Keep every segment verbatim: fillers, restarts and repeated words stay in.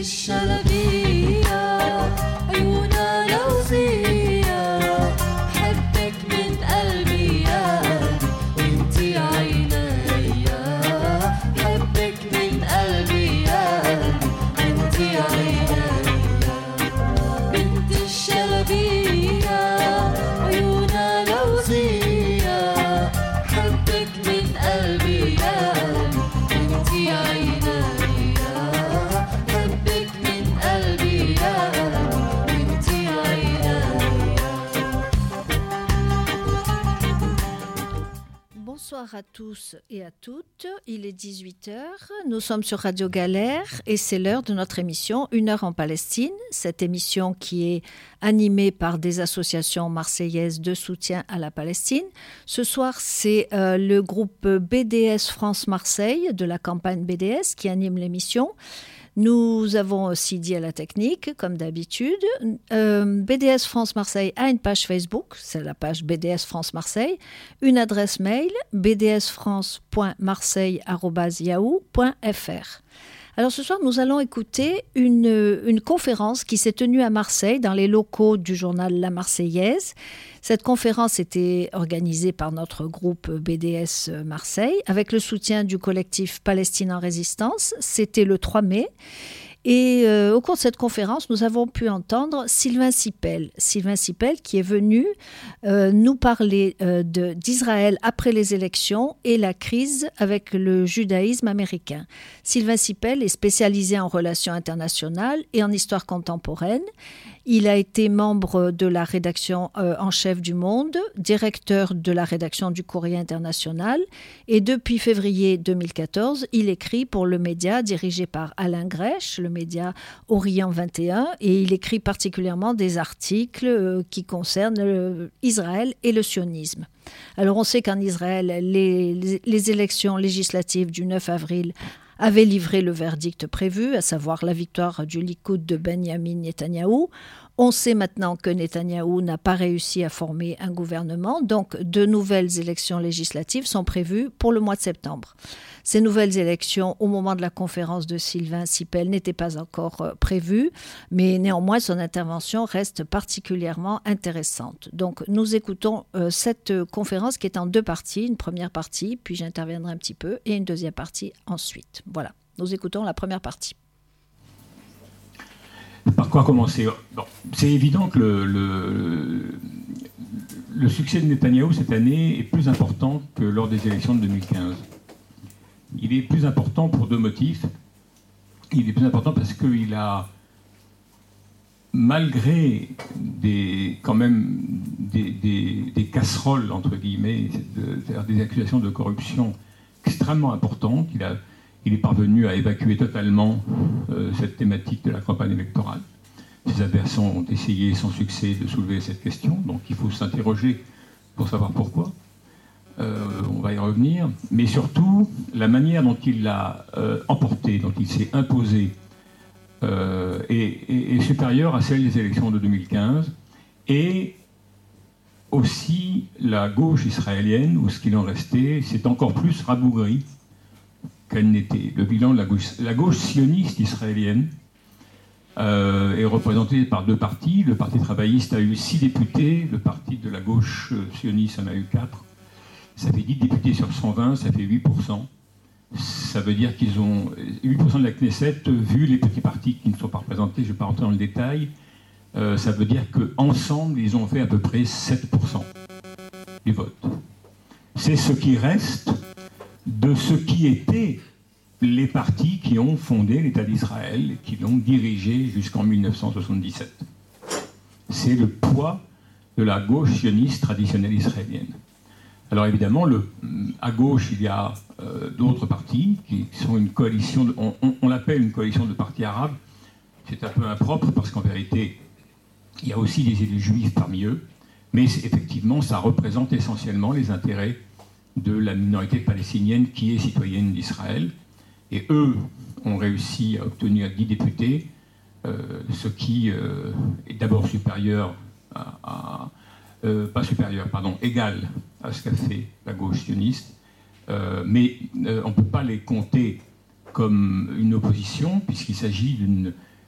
Bonsoir à tous et à toutes, il est dix-huit heures, nous sommes sur Radio Galère et c'est l'heure de notre émission Une heure en Palestine, cette émission qui est animée par des associations marseillaises de soutien à la Palestine. Ce soir, c'est euh, le groupe B D S France Marseille de la campagne B D S qui anime l'émission. Nous avons Sidi à la technique, comme d'habitude. Euh, B D S France Marseille a une page Facebook, c'est la page B D S France Marseille, une adresse mail b d s france point marseille arobase yahoo point f r. Alors ce soir, nous allons écouter une, une conférence qui s'est tenue à Marseille, dans les locaux du journal La Marseillaise. Cette conférence était organisée par notre groupe B D S Marseille, avec le soutien du collectif Palestine en Résistance. C'était le trois mai. Et euh, au cours de cette conférence, nous avons pu entendre Sylvain Sipel. Sylvain Sipel qui est venu euh, nous parler euh, de, d'Israël après les élections et la crise avec le judaïsme américain. Sylvain Sipel est spécialisé en relations internationales et en histoire contemporaine. Il a été membre de la rédaction euh, en chef du Monde, directeur de la rédaction du Courrier international et depuis février deux mille quatorze, il écrit pour le média dirigé par Alain Grèche, le média Orient vingt et un, et il écrit particulièrement des articles euh, qui concernent euh, Israël et le sionisme. Alors on sait qu'en Israël, les, les, les élections législatives du neuf avril avait livré le verdict prévu, à savoir la victoire du Likoud de Benyamin Netanyahou. On sait maintenant que Netanyahou n'a pas réussi à former un gouvernement, donc de nouvelles élections législatives sont prévues pour le mois de septembre. Ces nouvelles élections, au moment de la conférence de Sylvain Sipel, n'étaient pas encore euh, prévues, mais néanmoins son intervention reste particulièrement intéressante. Donc nous écoutons euh, cette conférence qui est en deux parties, une première partie, puis j'interviendrai un petit peu, et une deuxième partie ensuite. Voilà, nous écoutons la première partie. Par quoi commencer ? Bon, c'est évident que le, le, le succès de Netanyahou cette année est plus important que lors des élections de deux mille quinze. Il est plus important pour deux motifs. Il est plus important parce qu'il a, malgré des, quand même des, des, des casseroles, entre guillemets, c'est-à-dire des accusations de corruption extrêmement importantes, il, a, il est parvenu à évacuer totalement euh, cette thématique de la campagne électorale. Ses adversaires ont essayé sans succès de soulever cette question, donc il faut s'interroger pour savoir pourquoi. Euh, on va y revenir, mais surtout la manière dont il l'a euh, emporté, dont il s'est imposé euh, est, est, est supérieure à celle des élections de deux mille quinze, et aussi la gauche israélienne, ou ce qu'il en restait, c'est encore plus rabougri qu'elle n'était. Le bilan de la gauche, la gauche sioniste israélienne euh, est représentée par deux partis. Le Parti travailliste a eu six députés, le parti de la gauche sioniste en a eu quatre. Ça fait dix députés sur cent vingt, ça fait huit pour cent. Ça veut dire qu'ils ont huit pour cent de la Knesset, vu les petits partis qui ne sont pas représentés, je ne vais pas rentrer dans le détail. Euh, ça veut dire qu'ensemble, ils ont fait à peu près sept pour cent du vote. C'est ce qui reste de ce qui étaient les partis qui ont fondé l'État d'Israël et qui l'ont dirigé jusqu'en mille neuf cent soixante-dix-sept. C'est le poids de la gauche sioniste traditionnelle israélienne. Alors évidemment, le, à gauche, il y a euh, d'autres partis qui sont une coalition, de, on, on, on l'appelle une coalition de partis arabes. C'est un peu impropre parce qu'en vérité, il y a aussi des élus juifs parmi eux, mais effectivement, ça représente essentiellement les intérêts de la minorité palestinienne qui est citoyenne d'Israël. Et eux ont réussi à obtenir dix députés, euh, ce qui euh, est d'abord supérieur à... à Euh, pas supérieur, pardon, égal à ce qu'a fait la gauche sioniste, euh, mais euh, on ne peut pas les compter comme une opposition, puisqu'il s'agit d'une,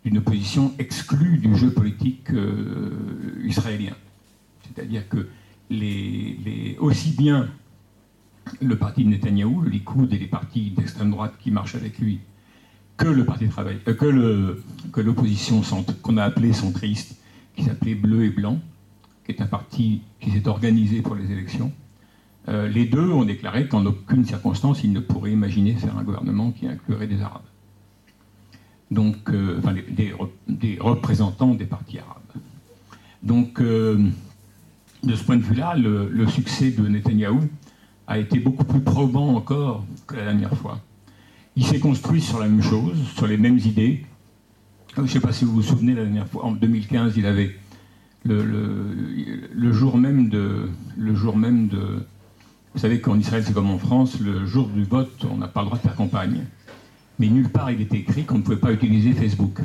d'une opposition exclue du jeu politique euh, israélien. C'est-à-dire que les, les, aussi bien le parti de Netanyahou, le Likoud et les partis d'extrême droite qui marchent avec lui, que le parti de travail, euh, que, le, que l'opposition qu'on a appelée centriste, qui s'appelait Bleu et Blanc, qui est un parti qui s'est organisé pour les élections, euh, les deux ont déclaré qu'en aucune circonstance ils ne pourraient imaginer faire un gouvernement qui inclurait des Arabes. Donc, euh, enfin, des, des, des représentants des partis arabes. Donc, euh, de ce point de vue-là, le, le succès de Netanyahou a été beaucoup plus probant encore que la dernière fois. Il s'est construit sur la même chose, sur les mêmes idées. Je ne sais pas si vous vous souvenez, la dernière fois, en deux mille quinze, il avait le, le, le jour même de, le jour même de, vous savez qu'en Israël, c'est comme en France, le jour du vote, on n'a pas le droit de faire campagne. Mais nulle part il était écrit qu'on ne pouvait pas utiliser Facebook.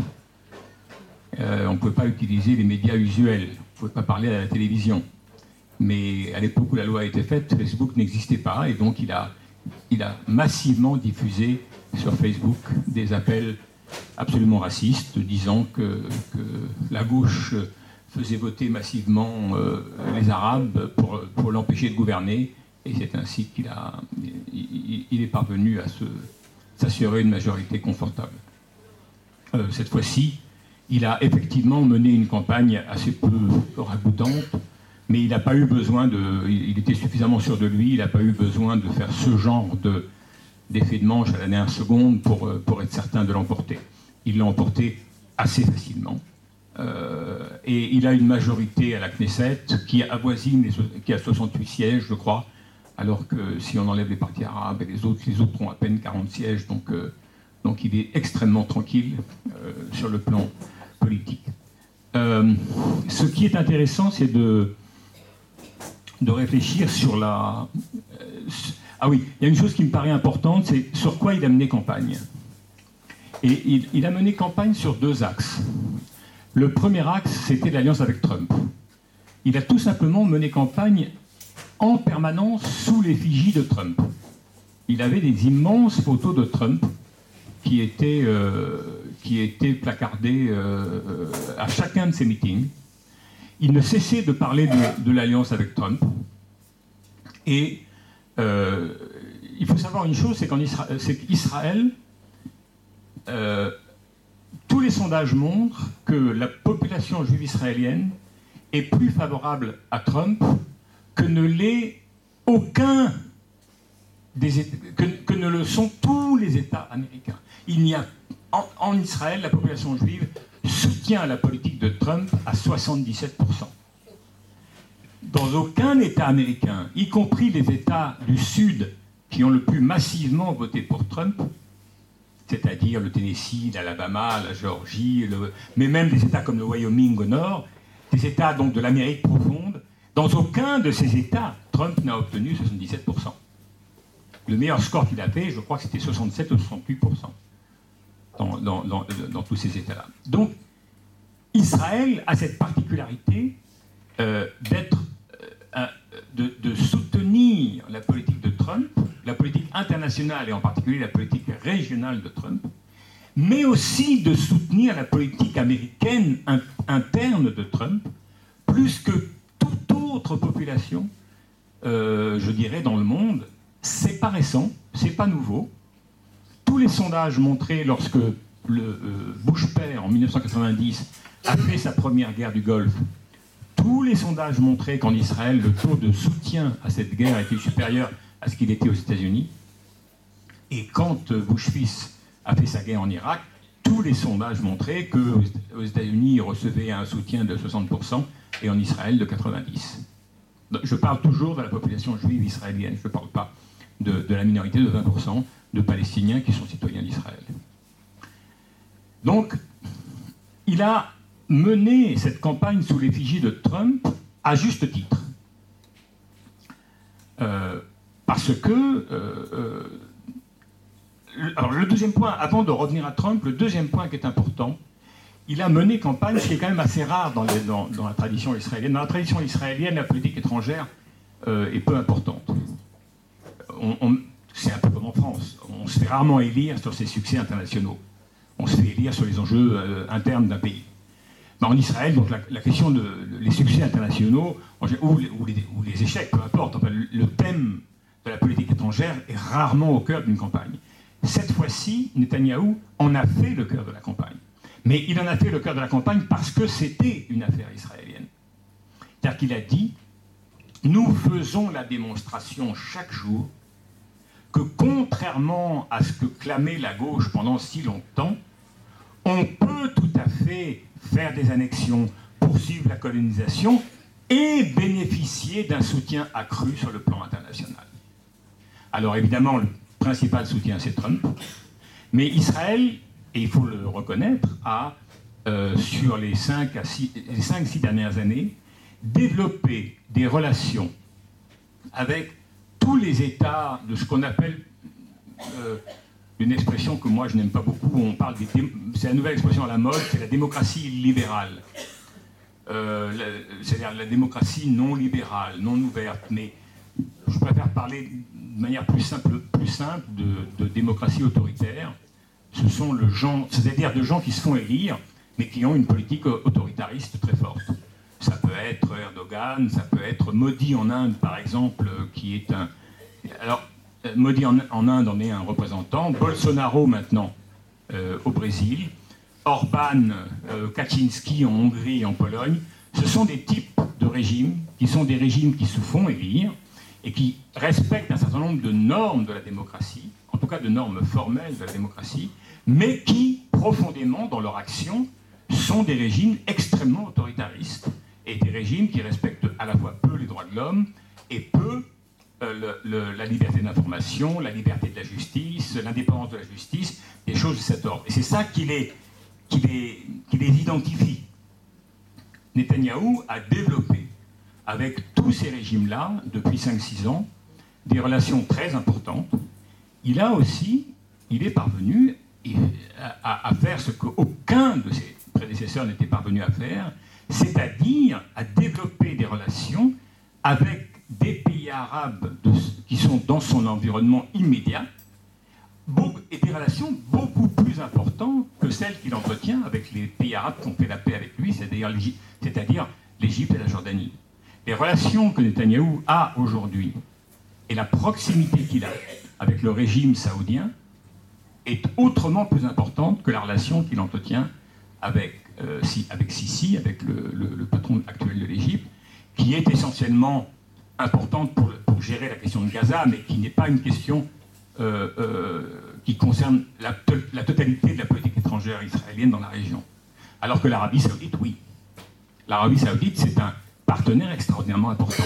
Euh, on ne pouvait pas utiliser les médias usuels. On ne pouvait pas parler à la télévision. Mais à l'époque où la loi a été faite, Facebook n'existait pas. Et donc il a, il a massivement diffusé sur Facebook des appels absolument racistes, disant que, que la gauche faisait voter massivement euh, les Arabes pour, pour l'empêcher de gouverner. Et c'est ainsi qu'il a, il, il est parvenu à se... s'assurer une majorité confortable. Euh, cette fois-ci, il a effectivement mené une campagne assez peu ragoûtante, mais il n'a pas eu besoin de... Il était suffisamment sûr de lui, il n'a pas eu besoin de faire ce genre de, d'effet de manche à la dernière seconde pour, pour être certain de l'emporter. Il l'a emporté assez facilement. Euh, et il a une majorité à la Knesset qui avoisine, les, qui a soixante-huit sièges, je crois, alors que si on enlève les partis arabes et les autres, les autres ont à peine quarante sièges, donc, euh, donc il est extrêmement tranquille euh, sur le plan politique. Euh, ce qui est intéressant, c'est de, de réfléchir sur la... Euh, ah oui, il y a une chose qui me paraît importante, c'est sur quoi il a mené campagne. Et il, il a mené campagne sur deux axes. Le premier axe, c'était l'alliance avec Trump. Il a tout simplement mené campagne en permanence sous l'effigie de Trump. Il avait des immenses photos de Trump qui étaient, euh, qui étaient placardées euh, à chacun de ses meetings. Il ne cessait de parler de, de l'alliance avec Trump. Et euh, il faut savoir une chose, c'est qu'en Isra- c'est qu'Israël, euh, tous les sondages montrent que la population juive israélienne est plus favorable à Trump que ne l'est aucun des États, que, que ne le sont tous les États américains. Il n'y a en, en Israël, la population juive soutient la politique de Trump à soixante-dix-sept pour cent. Dans aucun État américain, y compris les États du Sud qui ont le plus massivement voté pour Trump, c'est-à-dire le Tennessee, l'Alabama, la Géorgie, le, mais même des États comme le Wyoming au nord, des États donc de l'Amérique profonde, dans aucun de ces États, Trump n'a obtenu soixante-dix-sept pour cent. Le meilleur score qu'il a fait, je crois que c'était soixante-sept ou soixante-huit pour cent dans, dans, dans, dans tous ces États-là. Donc, Israël a cette particularité euh, d'être, euh, de, de soutenir la politique de Trump, la politique internationale et en particulier la politique régionale de Trump, mais aussi de soutenir la politique américaine in, interne de Trump, plus que toute autre population, euh, je dirais, dans le monde. C'est pas récent, c'est pas nouveau. Tous les sondages montraient, lorsque le euh, Bush père, en mille neuf cent quatre-vingt-dix, a fait sa première guerre du Golfe, tous les sondages montraient qu'en Israël, le taux de soutien à cette guerre était supérieur à ce qu'il était aux États-Unis. Et quand Bush fils a fait sa guerre en Irak, tous les sondages montraient qu'aux États-Unis, il recevait un soutien de soixante pour cent et en Israël de quatre-vingt-dix pour cent. Je parle toujours de la population juive israélienne, je ne parle pas de, de la minorité de vingt pour cent de Palestiniens qui sont citoyens d'Israël. Donc, il a mené cette campagne sous l'effigie de Trump à juste titre. Euh, parce que... Euh, euh, alors le deuxième point, avant de revenir à Trump, le deuxième point qui est important, il a mené campagne, ce qui est quand même assez rare dans, les, dans, dans la tradition israélienne. Dans la tradition israélienne, la politique étrangère euh, est peu importante. On, on, c'est un peu comme en France. On se fait rarement élire sur ses succès internationaux. on se fait élire sur les enjeux euh, internes d'un pays. Mais en Israël, donc la, la question de, de les succès internationaux ou les, ou, les, ou les échecs, peu importe, enfin, le, le thème de la politique étrangère est rarement au cœur d'une campagne. Cette fois-ci, Netanyahou en a fait le cœur de la campagne. Mais il en a fait le cœur de la campagne parce que c'était une affaire israélienne. C'est-à-dire qu'il a dit « Nous faisons la démonstration chaque jour que contrairement à ce que clamait la gauche pendant si longtemps, on peut tout à fait faire des annexions, poursuivre la colonisation et bénéficier d'un soutien accru sur le plan international. » Alors évidemment, le principal soutien, c'est Trump. Mais Israël, et il faut le reconnaître, a, euh, sur les cinq à six dernières années, développé des relations avec tous les États de ce qu'on appelle, euh, une expression que moi je n'aime pas beaucoup, on parle des, c'est la nouvelle expression à la mode, c'est la démocratie libérale. Euh, c'est-à-dire la démocratie non libérale, non ouverte, mais je préfère parler de manière plus simple, plus simple de, de démocratie autoritaire. Ce sont le genre, c'est-à-dire de gens qui se font élire, mais qui ont une politique autoritariste très forte. Ça peut être Erdogan, ça peut être Modi en Inde, par exemple, qui est un... Alors, Modi en, en Inde en est un représentant, Bolsonaro maintenant euh, au Brésil, Orban, euh, Kaczynski en Hongrie et en Pologne. Ce sont des types de régimes qui sont des régimes qui se font élire et qui respectent un certain nombre de normes de la démocratie, en tout cas de normes formelles de la démocratie, mais qui, profondément, dans leur action, sont des régimes extrêmement autoritaristes et des régimes qui respectent à la fois peu les droits de l'homme et peu euh, le, le, la liberté d'information, la liberté de la justice, l'indépendance de la justice, des choses de cet ordre. Et c'est ça qui les, qui les, qui les identifie. Netanyahou a développé, avec tous ces régimes-là, depuis cinq six ans, des relations très importantes. Il a aussi, il est parvenu à, à faire ce qu'aucun de ses prédécesseurs n'était parvenu à faire, c'est-à-dire à développer des relations avec des pays arabes de, qui sont dans son environnement immédiat, beaucoup, et des relations beaucoup plus importantes que celles qu'il entretient avec les pays arabes qui ont fait la paix avec lui, c'est-à-dire l'Égypte et la Jordanie. Les relations que Netanyahou a aujourd'hui et la proximité qu'il a avec le régime saoudien est autrement plus importante que la relation qu'il entretient avec, euh, si, avec Sisi, avec le, le, le patron actuel de l'Égypte, qui est essentiellement importante pour, pour gérer la question de Gaza, mais qui n'est pas une question euh, euh, qui concerne la, la totalité de la politique étrangère israélienne dans la région. Alors que l'Arabie saoudite, oui. L'Arabie saoudite, c'est un partenaire extraordinairement important.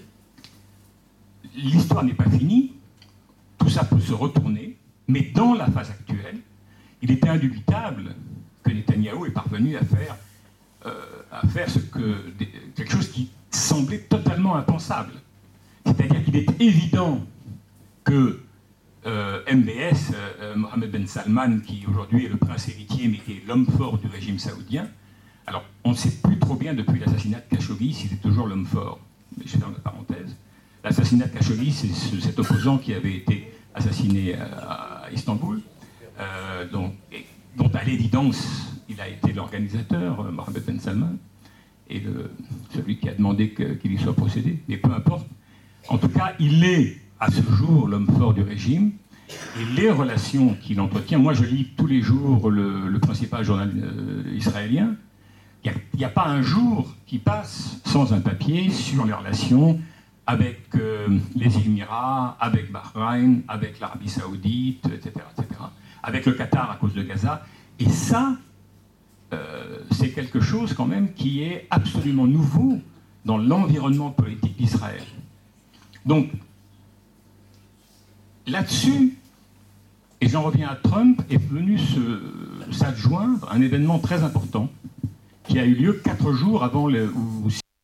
L'histoire n'est pas finie, tout ça peut se retourner, mais dans la phase actuelle, il était indubitable que Netanyahou est parvenu à faire, euh, à faire ce que, quelque chose qui semblait totalement impensable. C'est-à-dire qu'il est évident que euh, M B S, euh, Mohammed Ben Salman, qui aujourd'hui est le prince héritier, mais qui est l'homme fort du régime saoudien, alors on ne sait plus trop bien depuis l'assassinat de Khashoggi s'il est toujours l'homme fort. Mais je ferme la parenthèse. L'assassinat de Khashoggi, c'est ce, cet opposant qui avait été assassiné à, à Istanbul, euh, dont, et, dont à l'évidence il a été l'organisateur, euh, Mohammed Ben Salman, et le, celui qui a demandé que, qu'il y soit procédé, mais peu importe. En tout cas, il est à ce jour l'homme fort du régime, et les relations qu'il entretient, moi je lis tous les jours le, le principal journal euh, israélien, il n'y a, a pas un jour qui passe sans un papier sur les relations avec euh, les Émirats, avec Bahreïn, avec l'Arabie Saoudite, et cetera, et cetera, avec le Qatar à cause de Gaza. Et ça, euh, c'est quelque chose quand même qui est absolument nouveau dans l'environnement politique d'Israël. Donc, là-dessus, et j'en reviens à Trump, est venu se, s'adjoindre un événement très important qui a eu lieu quatre jours avant le... Où...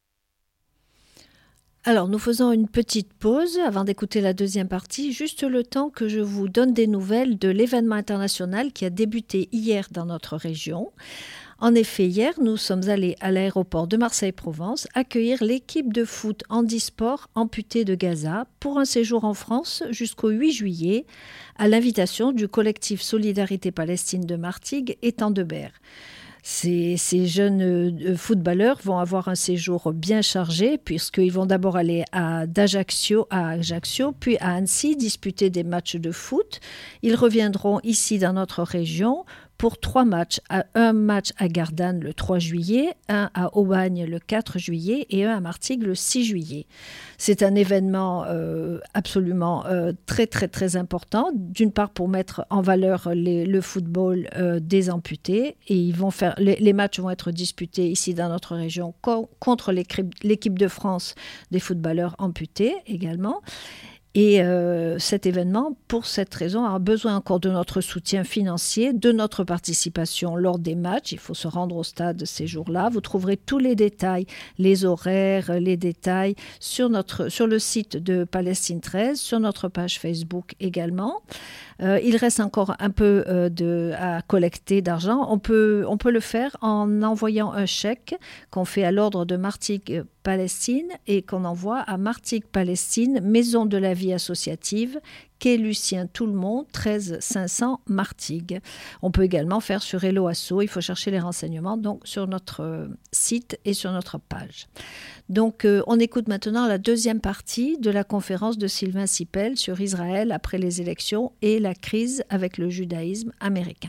Alors, nous faisons une petite pause avant d'écouter la deuxième partie, juste le temps que je vous donne des nouvelles de l'événement international qui a débuté hier dans notre région. En effet, hier, nous sommes allés à l'aéroport de Marseille-Provence accueillir l'équipe de foot handisport amputée de Gaza pour un séjour en France jusqu'au huit juillet, à l'invitation du collectif Solidarité Palestine de Martigues et Tandebert. Ces, ces jeunes footballeurs vont avoir un séjour bien chargé puisqu'ils vont d'abord aller à d'Ajaccio, à Ajaccio, puis à Annecy disputer des matchs de foot. Ils reviendront ici dans notre région pour trois matchs, un match à Gardanne le trois juillet, un à Aubagne le quatre juillet et un à Martigues le six juillet. C'est un événement euh, absolument euh, très très très important, d'une part pour mettre en valeur les, le football euh, des amputés, et ils vont faire, les, les matchs vont être disputés ici dans notre région co- contre l'équipe, l'équipe de France des footballeurs amputés également. Et euh, cet événement, pour cette raison, a besoin encore de notre soutien financier, de notre participation lors des matchs. Il faut se rendre au stade ces jours-là. Vous trouverez tous les détails, les horaires, les détails sur, notre, sur le site de Palestine treize, sur notre page Facebook également. Euh, il reste encore un peu euh, de, à collecter d'argent. On peut, on peut le faire en envoyant un chèque qu'on fait à l'ordre de Martigues Palestine et qu'on envoie à Martigues Palestine, Maison de la Vie Associative, quai Lucien Tout-le-Monde, treize cinq cents Martigues. On peut également faire sur Hello Asso. Il faut chercher les renseignements donc sur notre euh, site et sur notre page. Donc, euh, on écoute maintenant la deuxième partie de la conférence de Sylvain Sipel sur Israël après les élections et la crise avec le judaïsme américain.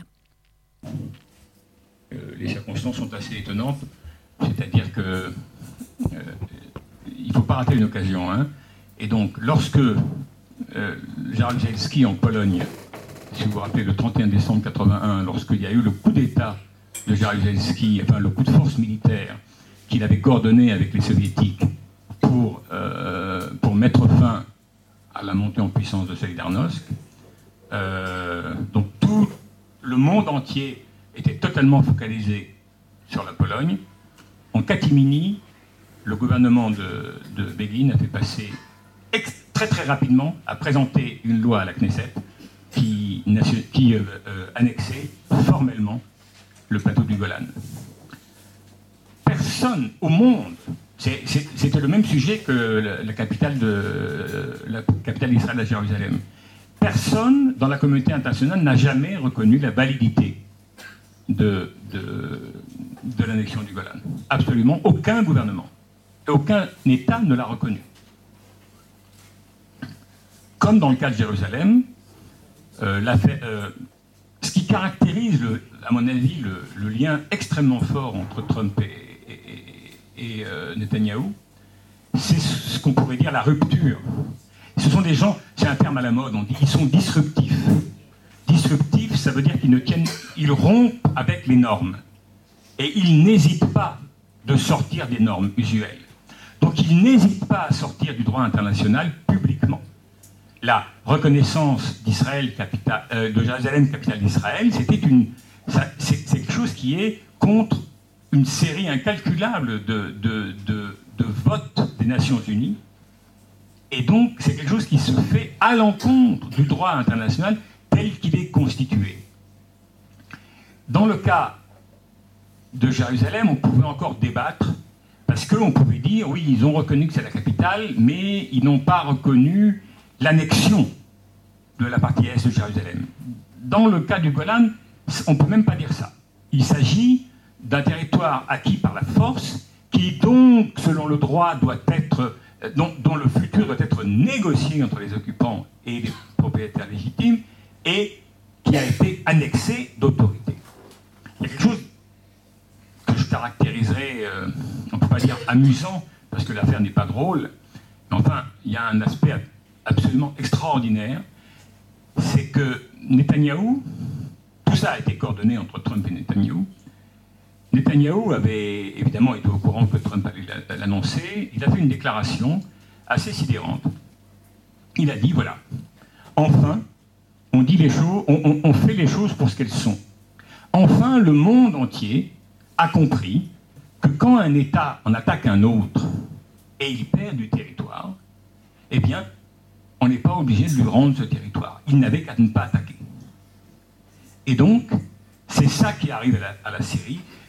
Euh, les circonstances sont assez étonnantes, c'est-à-dire que euh, il ne faut pas rater une occasion. Hein. Et donc, lorsque euh, Jaruzelski en Pologne, si vous vous rappelez, le trente et un décembre quatre-vingt-un, lorsqu'il y a eu le coup d'État de Jaruzelski, enfin le coup de force militaire, qu'il avait coordonné avec les soviétiques pour, euh, pour mettre fin à la montée en puissance de Solidarnosc. Euh, donc tout le monde entier était totalement focalisé sur la Pologne. En catimini, le gouvernement de, de Begin a fait passer ex- très très rapidement, a présenté une loi à la Knesset qui, qui euh, euh, annexait formellement le plateau du Golan. Personne au monde, c'est, c'est, c'était le même sujet que la, la capitale de la capitale d'Israël à Jérusalem. Personne dans la communauté internationale n'a jamais reconnu la validité de, de, de l'annexion du Golan. Absolument aucun gouvernement, aucun État ne l'a reconnu. Comme dans le cas de Jérusalem, euh, la fait, euh, ce qui caractérise, le, à mon avis, le, le lien extrêmement fort entre Trump et et euh, Netanyahou, c'est ce qu'on pourrait dire la rupture. Ce sont des gens, c'est un terme à la mode, on dit, ils sont disruptifs. Disruptifs, ça veut dire qu'ils ne tiennent, ils rompent avec les normes. Et ils n'hésitent pas de sortir des normes usuelles. Donc ils n'hésitent pas à sortir du droit international publiquement. La reconnaissance d'Israël, capitale, euh, de Jérusalem, capitale d'Israël, c'était une, ça, c'est, c'est quelque chose qui est contre une série incalculable de, de, de, de votes des Nations Unies. Et donc, c'est quelque chose qui se fait à l'encontre du droit international tel qu'il est constitué. Dans le cas de Jérusalem, on pouvait encore débattre, parce qu'on pouvait dire, oui, ils ont reconnu que c'est la capitale, mais ils n'ont pas reconnu l'annexion de la partie est de Jérusalem. Dans le cas du Golan, on ne peut même pas dire ça. Il s'agit d'un territoire acquis par la force, qui donc, selon le droit, doit être, dont, dont le futur doit être négocié entre les occupants et les propriétaires légitimes, et qui a été annexé d'autorité. Il y a quelque chose que je caractériserais, euh, on ne peut pas dire amusant, parce que l'affaire n'est pas drôle, mais enfin, il y a un aspect absolument extraordinaire, c'est que Netanyahou, tout ça a été coordonné entre Trump et Netanyahou. Netanyahou avait évidemment été au courant que Trump allait l'annoncer. Il a fait une déclaration assez sidérante. Il a dit, voilà, enfin, on, dit les choses, on, on, on fait les choses pour ce qu'elles sont. Enfin, le monde entier a compris que quand un État en attaque un autre et il perd du territoire, eh bien, on n'est pas obligé de lui rendre ce territoire. Il n'avait qu'à ne pas attaquer. Et donc, c'est ça qui arrive à la, à la Syrie.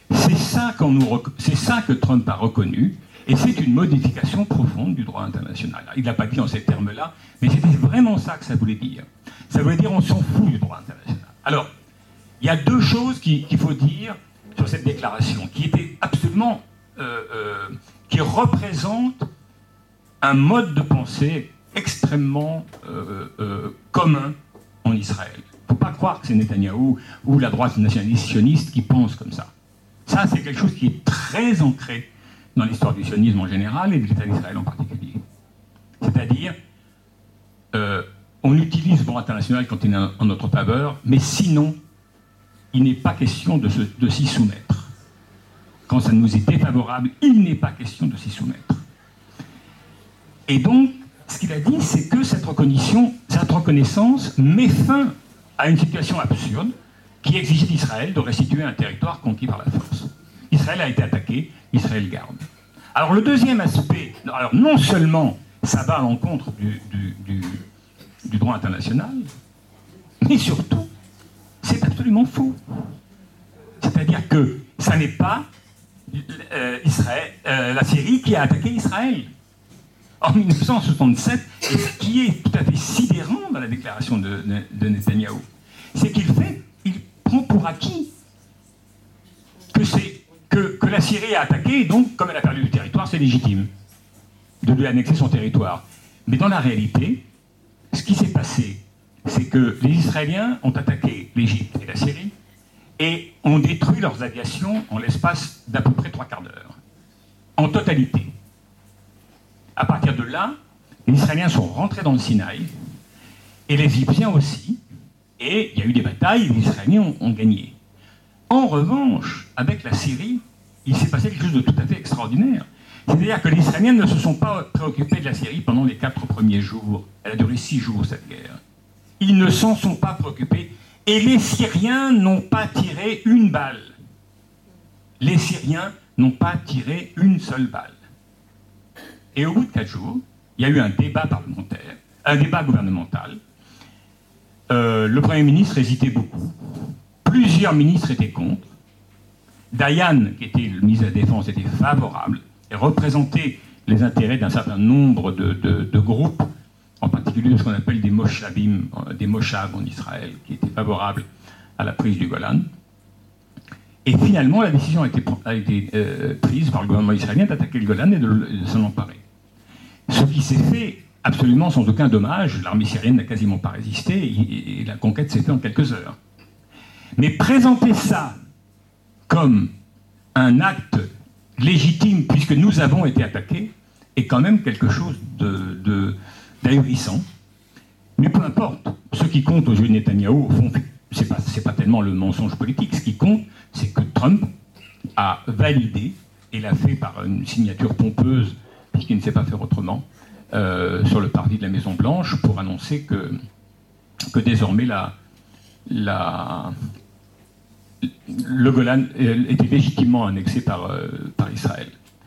C'est ça, qu'on nous rec... c'est ça que Trump a reconnu, et c'est une modification profonde du droit international. Il ne l'a pas dit en ces termes-là, mais c'était vraiment ça que ça voulait dire. Ça voulait dire on s'en fout du droit international. Alors, il y a deux choses qu'il qu'il faut dire sur cette déclaration, qui était absolument... Euh, euh, qui représente un mode de pensée extrêmement euh, euh, commun en Israël. Il ne faut pas croire que c'est Netanyahou ou la droite nationaliste sioniste qui pense comme ça. Ça, c'est quelque chose qui est très ancré dans l'histoire du sionisme en général et de l'État d'Israël en particulier. C'est-à-dire, euh, on utilise le droit international quand il est en notre faveur, mais sinon, il n'est pas question de, se, de s'y soumettre. Quand ça nous est défavorable, il n'est pas question de s'y soumettre. Et donc, ce qu'il a dit, c'est que cette reconnaissance, cette reconnaissance met fin à une situation absurde qui exigeait d'Israël de restituer un territoire conquis par la force. Israël a été attaqué, Israël garde. Alors le deuxième aspect, alors non seulement ça va à l'encontre du, du, du, du droit international, mais surtout, c'est absolument faux. C'est-à-dire que ça n'est pas Euh, Israël, euh, la Syrie qui a attaqué Israël en mille neuf cent soixante-sept, et ce qui est tout à fait sidérant dans la déclaration de, de, de Netanyahou, c'est qu'il fait, il prend pour acquis que, c'est, que, que la Syrie a attaqué, et donc, comme elle a perdu du territoire, c'est légitime de lui annexer son territoire. Mais dans la réalité, ce qui s'est passé, c'est que les Israéliens ont attaqué l'Égypte et la Syrie, et ont détruit leurs aviations en l'espace d'à peu près trois quarts d'heure, en totalité. À partir de là, les Israéliens sont rentrés dans le Sinaï, et les Égyptiens aussi, et il y a eu des batailles, et les Israéliens ont, ont gagné. En revanche, avec la Syrie, il s'est passé quelque chose de tout à fait extraordinaire. C'est-à-dire que les Israéliens ne se sont pas préoccupés de la Syrie pendant les quatre premiers jours. Elle a duré six jours, cette guerre. Ils ne s'en sont pas préoccupés. Et les Syriens n'ont pas tiré une balle. Les Syriens n'ont pas tiré une seule balle. Et au bout de quatre jours, il y a eu un débat parlementaire, un débat gouvernemental. Euh, le Premier ministre hésitait beaucoup. Plusieurs ministres étaient contre. Dayan, qui était le ministre de la Défense, était favorable et représentait les intérêts d'un certain nombre de, de, de groupes, en particulier de ce qu'on appelle des moshavim, des moshav en Israël, qui étaient favorables à la prise du Golan. Et finalement, la décision a été, a été euh, prise par le gouvernement israélien d'attaquer le Golan et de, de s'en emparer. Ce qui s'est fait absolument sans aucun dommage. L'armée syrienne n'a quasiment pas résisté et, et la conquête s'est faite en quelques heures. Mais présenter ça comme un acte légitime, puisque nous avons été attaqués, est quand même quelque chose de... de d'ahurissant. Mais peu importe, ce qui compte aux yeux de Netanyahou, au fond, c'est pas, c'est pas tellement le mensonge politique. Ce qui compte, c'est que Trump a validé, et l'a fait par une signature pompeuse, puisqu'il ne sait pas faire autrement, euh, sur le parvis de la Maison-Blanche, pour annoncer que, que désormais la, la, le Golan était légitimement annexé par, euh, par Israël.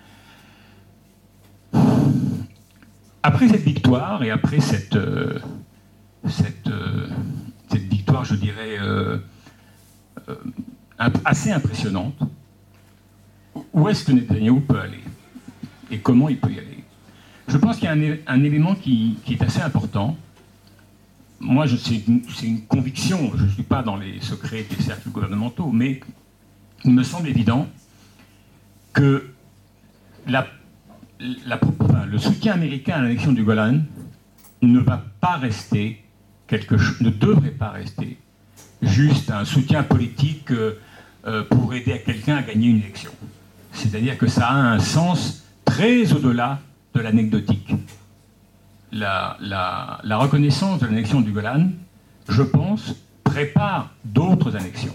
Après cette victoire, et après cette, euh, cette, euh, cette victoire, je dirais, euh, euh, assez impressionnante, où est-ce que Netanyahou peut aller? Et comment il peut y aller? Je pense qu'il y a un, un élément qui, qui est assez important. Moi, je, c'est, une, c'est une conviction, je ne suis pas dans les secrets des cercles gouvernementaux, mais il me semble évident que la La, enfin, le soutien américain à l'annexion du Golan ne va pas rester quelque chose, ne devrait pas rester juste un soutien politique euh, euh, pour aider à quelqu'un à gagner une élection. C'est-à-dire que ça a un sens très au-delà de l'anecdotique. La, la, la reconnaissance de l'annexion du Golan, je pense, prépare d'autres annexions.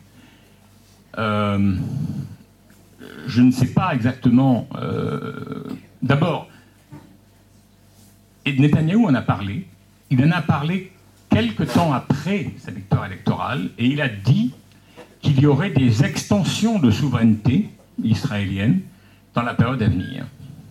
Euh, Je ne sais pas exactement... Euh, d'abord, et Netanyahou en a parlé. Il en a parlé quelque temps après sa victoire électorale, et il a dit qu'il y aurait des extensions de souveraineté israélienne dans la période à venir.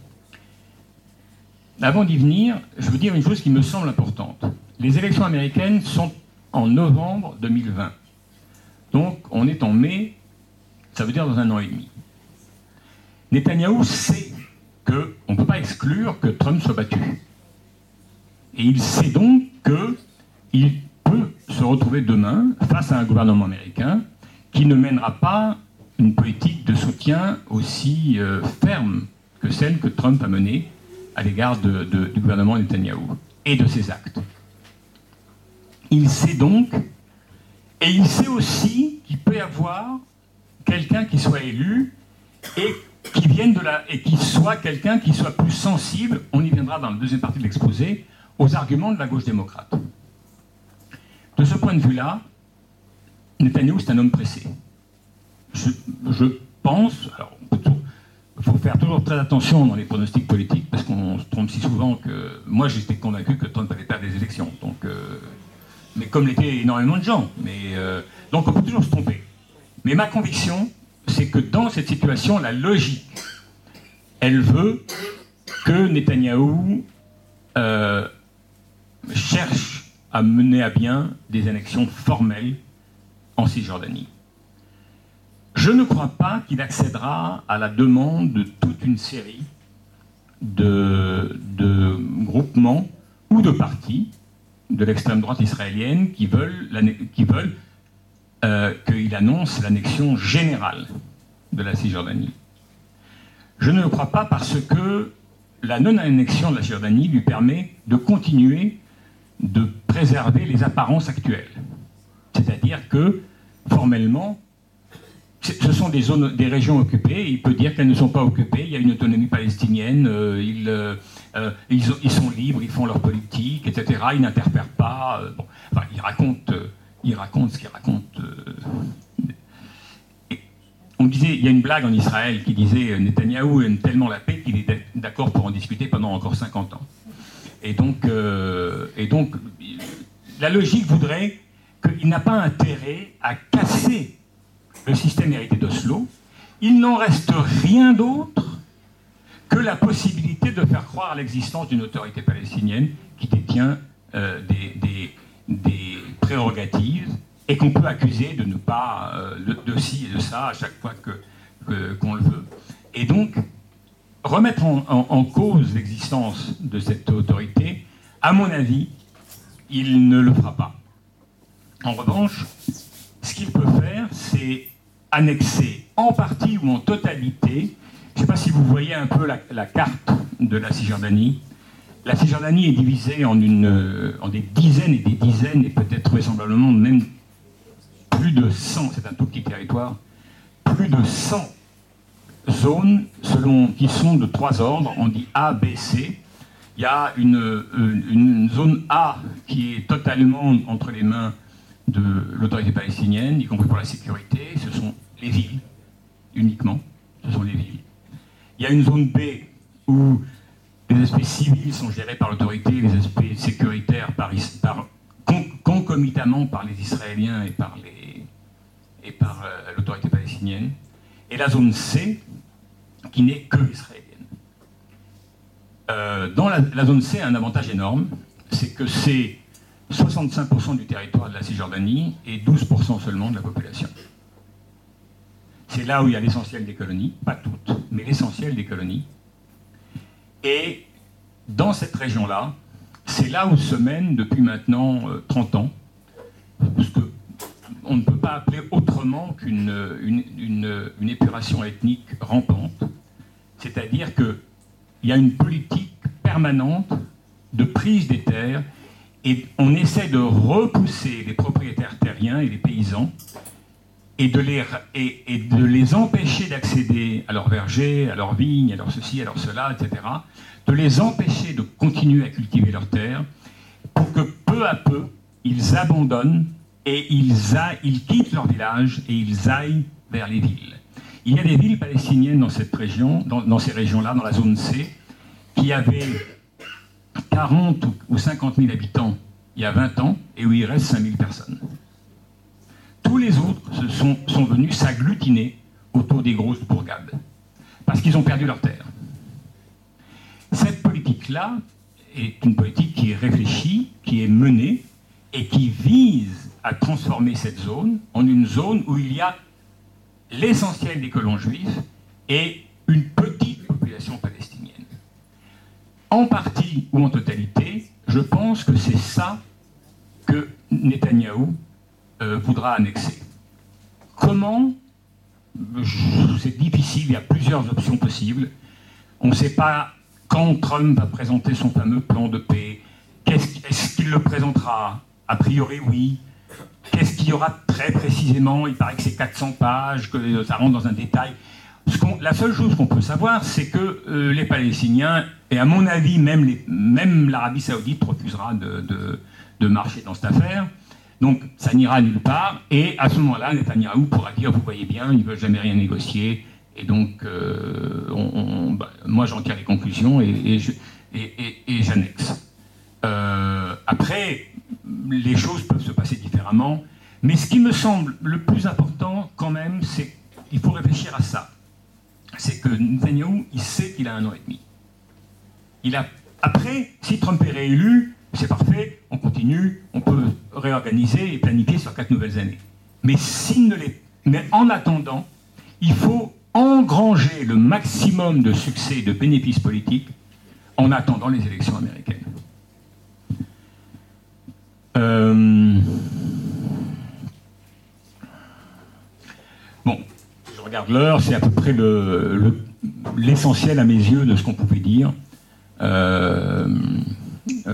Avant d'y venir, je veux dire une chose qui me semble importante. Les élections américaines sont en novembre deux mille vingt. Donc, on est en mai. Ça veut dire dans un an et demi. Netanyahou sait qu'on ne peut pas exclure que Trump soit battu. Et il sait donc qu'il peut se retrouver demain face à un gouvernement américain qui ne mènera pas une politique de soutien aussi euh, ferme que celle que Trump a menée à l'égard de, de, du gouvernement Netanyahou et de ses actes. Il sait donc, et il sait aussi qu'il peut y avoir quelqu'un qui soit élu et qui vienne de la, et qui soit quelqu'un qui soit plus sensible, on y viendra dans la deuxième partie de l'exposé, aux arguments de la gauche démocrate. De ce point de vue-là, Netanyahou, c'est un homme pressé. Je, je pense, alors il faut faire toujours très attention dans les pronostics politiques, parce qu'on se trompe si souvent que... Moi, j'étais convaincu que Trump allait perdre les élections, donc, euh, mais comme l'étaient énormément de gens. Mais, euh, donc on peut toujours se tromper. Mais ma conviction, c'est que dans cette situation, la logique, elle veut que Netanyahou euh, cherche à mener à bien des annexions formelles en Cisjordanie. Je ne crois pas qu'il accédera à la demande de toute une série de, de groupements ou de partis de l'extrême droite israélienne qui veulent, qui veulent euh, qu'il annonce l'annexion générale de la Cisjordanie. Je ne le crois pas parce que la non-annexion de la Cisjordanie lui permet de continuer de préserver les apparences actuelles. C'est-à-dire que, formellement, ce sont des zones, des régions occupées, il peut dire qu'elles ne sont pas occupées, il y a une autonomie palestinienne, euh, ils, euh, ils, ils sont libres, ils font leur politique, et cetera. Ils n'interfèrent pas. Euh, bon. Enfin, ils racontent, euh, ils racontent ce qu'ils racontent. Euh, et on disait, il y a une blague en Israël qui disait Netanyahou aime tellement la paix qu'il est d'accord pour en discuter pendant encore cinquante ans. Et donc, euh, et donc la logique voudrait qu'il n'a pas intérêt à casser le système hérité d'Oslo. Il n'en reste rien d'autre que la possibilité de faire croire à l'existence d'une autorité palestinienne qui détient euh, des, des, des prérogatives et qu'on peut accuser de ne pas, euh, de, de ci et de ça à chaque fois que, que, qu'on le veut. Et donc, remettre en, en, en cause l'existence de cette autorité, à mon avis, il ne le fera pas. En revanche, ce qu'il peut faire, c'est annexer en partie ou en totalité, je ne sais pas si vous voyez un peu la, la carte de la Cisjordanie. La Cisjordanie est divisée en, une, en des dizaines et des dizaines, et peut-être vraisemblablement même plus de cent, c'est un tout petit territoire, plus de cent zones selon, qui sont de trois ordres, on dit A, B, C. Il y a une, une, une zone A qui est totalement entre les mains de l'autorité palestinienne, y compris pour la sécurité, ce sont les villes, uniquement, ce sont les villes. Il y a une zone B où les aspects civils sont gérés par l'autorité, les aspects sécuritaires par, par, con, concomitamment par les Israéliens et par, les, et par euh, l'autorité palestinienne. Et la zone C, qui n'est que israélienne. Euh, dans la, la zone C a un avantage énorme, c'est que c'est soixante-cinq pour cent du territoire de la Cisjordanie et douze pour cent seulement de la population. C'est là où il y a l'essentiel des colonies, pas toutes, mais l'essentiel des colonies. Et dans cette région-là, c'est là où se mène depuis maintenant euh, trente ans, ce qu'on ne peut pas appeler autrement qu'une une, une, une épuration ethnique rampante. C'est-à-dire qu'il y a une politique permanente de prise des terres et on essaie de repousser les propriétaires terriens et les paysans et de les, et, et de les empêcher d'accéder à leurs vergers, à leurs vignes, à leur ceci, à leur cela, et cetera, de les empêcher de continuer à cultiver leurs terres pour que peu à peu, ils abandonnent et ils, a, ils quittent leur village et ils aillent vers les villes. Il y a des villes palestiniennes dans cette région, dans, dans ces régions-là, dans la zone C, qui avaient quarante ou cinquante mille habitants il y a vingt ans et où il reste cinq mille personnes. Tous les autres se sont, sont venus s'agglutiner autour des grosses bourgades parce qu'ils ont perdu leurs terres. Cette politique-là est une politique qui est réfléchie, qui est menée et qui vise à transformer cette zone en une zone où il y a l'essentiel des colons juifs et une petite population palestinienne. En partie ou en totalité, je pense que c'est ça que Netanyahou euh, voudra annexer. Comment? C'est difficile, il y a plusieurs options possibles. On ne sait pas quand Trump va présenter son fameux plan de paix. Qu'est-ce, est-ce qu'il le présentera? A priori, oui. Qu'est-ce qu'il y aura très précisément? Il paraît que c'est quatre cents pages, que ça rentre dans un détail. Ce qu'on, la seule chose qu'on peut savoir, c'est que euh, les Palestiniens, et à mon avis, même, les, même l'Arabie Saoudite refusera de, de, de marcher dans cette affaire. Donc, ça n'ira nulle part. Et à ce moment-là, Netanyahou pourra dire, vous voyez bien, ils ne veulent jamais rien négocier. Et donc, euh, on, on, bah, moi, j'en tire les conclusions et, et, je, et, et, et j'annexe. Euh, après, les choses peuvent se passer différemment. Mais ce qui me semble le plus important, quand même, c'est qu'il faut réfléchir à ça. C'est que Netanyahou, il sait qu'il a un an et demi. Il a, après, si Trump est réélu, c'est parfait, on continue, on peut réorganiser et planifier sur quatre nouvelles années. Mais s'il ne l'est, mais en attendant, il faut engranger le maximum de succès et de bénéfices politiques en attendant les élections américaines. Euh... Bon, je regarde l'heure, c'est à peu près le, le, l'essentiel à mes yeux de ce qu'on pouvait dire. Euh, euh,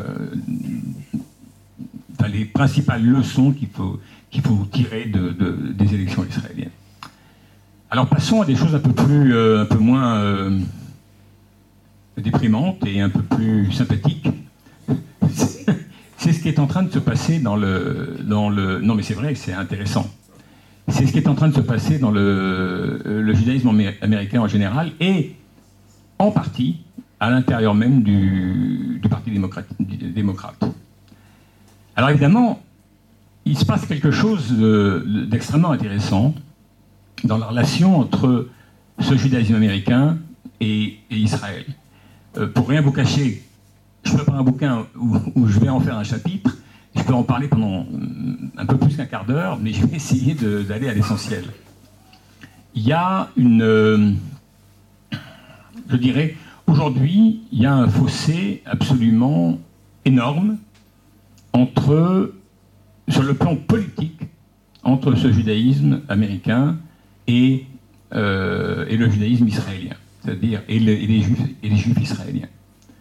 enfin, les principales leçons qu'il faut, qu'il faut tirer de, de, des élections israéliennes. Alors passons à des choses un peu plus, euh, un peu moins euh, déprimantes et un peu plus sympathiques. C'est ce qui est en train de se passer dans le, dans le... Non mais c'est vrai, c'est intéressant. C'est ce qui est en train de se passer dans le, le judaïsme américain en général et en partie à l'intérieur même du, du Parti démocrate, démocrate. Alors évidemment, il se passe quelque chose de, d'extrêmement intéressant dans la relation entre ce judaïsme américain et, et Israël. Euh, pour rien vous cacher, je prépare un bouquin où, où je vais en faire un chapitre. Je peux en parler pendant un peu plus qu'un quart d'heure, mais je vais essayer de, d'aller à l'essentiel. Il y a une... Euh, je dirais, aujourd'hui, il y a un fossé absolument énorme entre, sur le plan politique, entre ce judaïsme américain et, euh, et le judaïsme israélien, c'est-à-dire et, le, et, les juifs, et les juifs israéliens.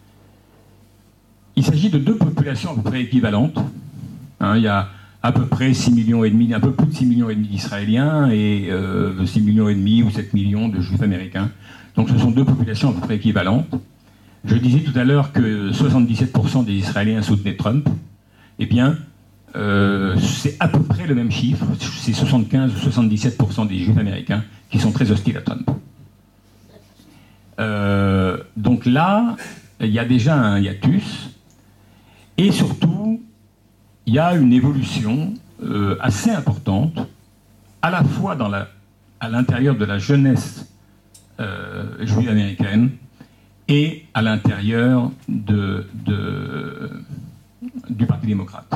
Il s'agit de deux populations à peu près équivalentes. Hein, il y a à peu près six millions et demi, un peu plus de six millions et demi d'Israéliens et euh, six millions et demi ou sept millions de Juifs américains. Donc ce sont deux populations à peu près équivalentes. Je disais tout à l'heure que soixante-dix-sept pour cent des Israéliens soutenaient Trump. Eh bien, euh, c'est à peu près le même chiffre. C'est soixante-quinze ou soixante-dix-sept pour cent des Juifs américains qui sont très hostiles à Trump. Euh, donc là, il y a déjà un hiatus. Et surtout, il y a une évolution euh, assez importante, à la fois dans la, à l'intérieur de la jeunesse euh, juive américaine et à l'intérieur de, de, du Parti démocrate.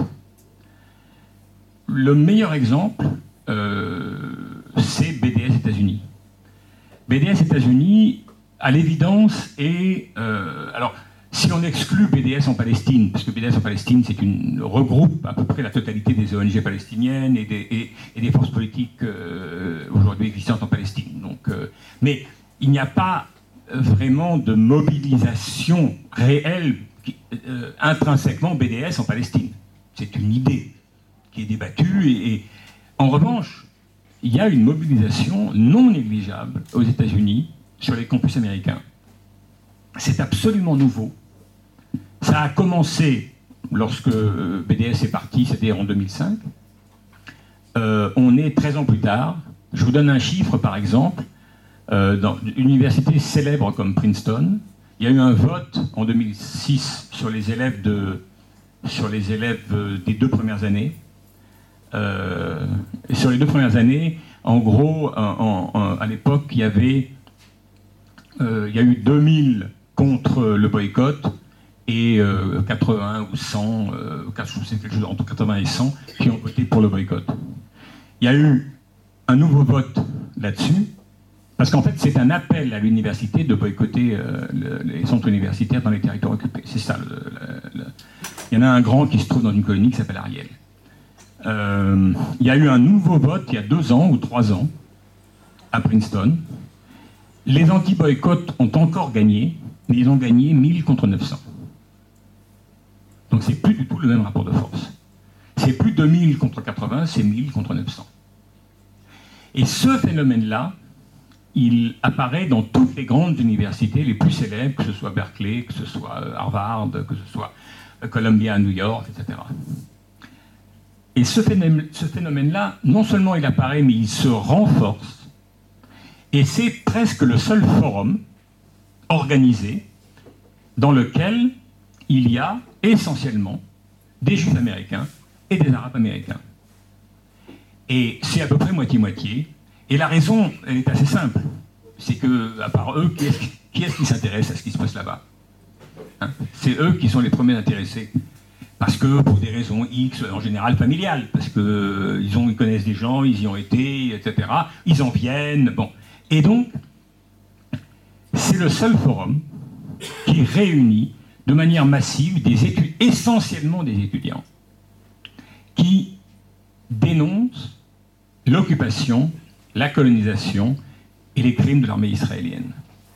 Le meilleur exemple, euh, c'est B D S États-Unis. B D S États-Unis, à l'évidence, est... Euh, alors, si on exclut B D S en Palestine, parce que B D S en Palestine, c'est une, regroupe à peu près la totalité des O N G palestiniennes et des, et, et des forces politiques euh, aujourd'hui existantes en Palestine. Donc, euh, mais il n'y a pas vraiment de mobilisation réelle qui, euh, intrinsèquement B D S en Palestine. C'est une idée qui est débattue. Et, et en revanche, il y a une mobilisation non négligeable aux États-Unis sur les campus américains. C'est absolument nouveau. Ça a commencé lorsque B D S est parti, c'est-à-dire en deux mille cinq. Euh, on est treize ans plus tard. Je vous donne un chiffre, par exemple. Euh, dans une université célèbre comme Princeton, il y a eu un vote en deux mille six sur les élèves, de, sur les élèves des deux premières années. Euh, et sur les deux premières années, en gros, en, en, à l'époque, il y avait... Euh, il y a eu deux mille contre le boycott et euh, quatre-vingts ou cent, euh, c'est quelque chose entre quatre-vingts et cent qui ont voté pour le boycott. Il y a eu un nouveau vote là-dessus, parce qu'en fait, c'est un appel à l'université de boycotter euh, le, les centres universitaires dans les territoires occupés. C'est ça. Le, le, le... Il y en a un grand qui se trouve dans une colonie qui s'appelle Ariel. Euh, il y a eu un nouveau vote il y a deux ans ou trois ans à Princeton. Les anti-boycotts ont encore gagné, mais ils ont gagné mille contre neuf cents. Donc c'est plus du tout le même rapport de force. C'est plus deux mille contre quatre-vingts, c'est mille contre neuf cents. Et ce phénomène-là, il apparaît dans toutes les grandes universités les plus célèbres, que ce soit Berkeley, que ce soit Harvard, que ce soit Columbia à New York, et cetera. Et ce phénomène, ce phénomène-là, non seulement il apparaît, mais il se renforce. Et c'est presque le seul forum organisé dans lequel il y a essentiellement des Juifs américains et des Arabes américains. Et c'est à peu près moitié-moitié. Et la raison, elle est assez simple. C'est que, à part eux, qui est-ce qui, est qui s'intéresse à ce qui se passe là-bas, hein? C'est eux qui sont les premiers intéressés. Parce que, pour des raisons X, en général familiales, parce qu'ils euh, ils connaissent des gens, ils y ont été, et cetera. Ils en viennent, bon. Et donc, c'est le seul forum qui réunit de manière massive des études, essentiellement des étudiants, qui dénoncent l'occupation, la colonisation et les crimes de l'armée israélienne.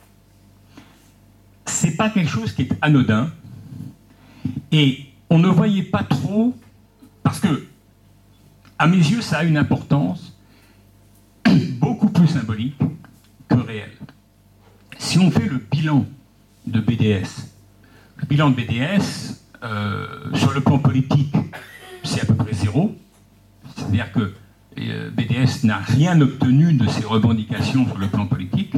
C'est pas quelque chose qui est anodin, et on ne voyait pas trop, parce que, à mes yeux, ça a une importance beaucoup plus symbolique que réelle. Si on fait le bilan de B D S, le bilan de B D S, euh, sur le plan politique, c'est à peu près zéro. C'est-à-dire que euh, B D S n'a rien obtenu de ses revendications sur le plan politique.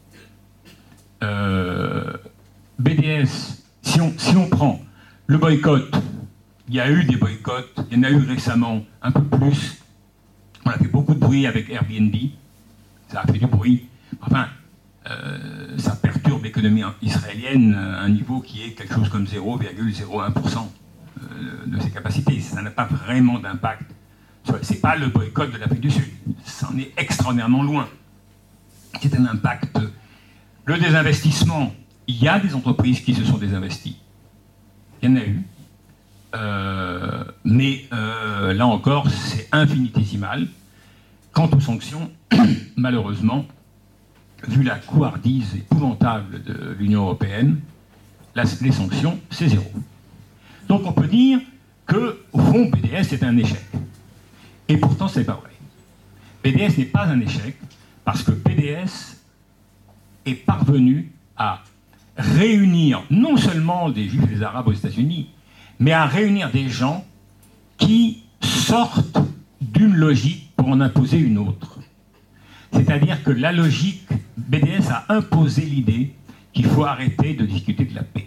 Euh, B D S, si on, si on prend le boycott, il y a eu des boycotts, il y en a eu récemment un peu plus. On a fait beaucoup de bruit avec Airbnb, ça a fait du bruit. Enfin, euh, ça perturbe l'économie israélienne à un niveau qui est quelque chose comme zéro virgule zéro un pour cent de ses capacités. Ça n'a pas vraiment d'impact. C'est pas le boycott de l'Afrique du Sud. Ça en est extraordinairement loin. C'est un impact. Le désinvestissement, il y a des entreprises qui se sont désinvesties. Il y en a eu. Euh, mais euh, là encore, c'est infinitésimal. Quant aux sanctions, malheureusement, vu la couardise épouvantable de l'Union européenne, la, les sanctions, c'est zéro. Donc on peut dire que, au fond, B D S est un échec. Et pourtant, ce n'est pas vrai. B D S n'est pas un échec, parce que B D S est parvenu à réunir non seulement des Juifs et des Arabes aux États-Unis, mais à réunir des gens qui sortent d'une logique pour en imposer une autre. C'est-à-dire que la logique, B D S a imposé l'idée qu'il faut arrêter de discuter de la paix.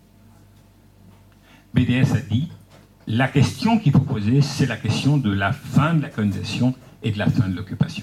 B D S a dit, la question qu'il faut poser, c'est la question de la fin de la colonisation et de la fin de l'occupation.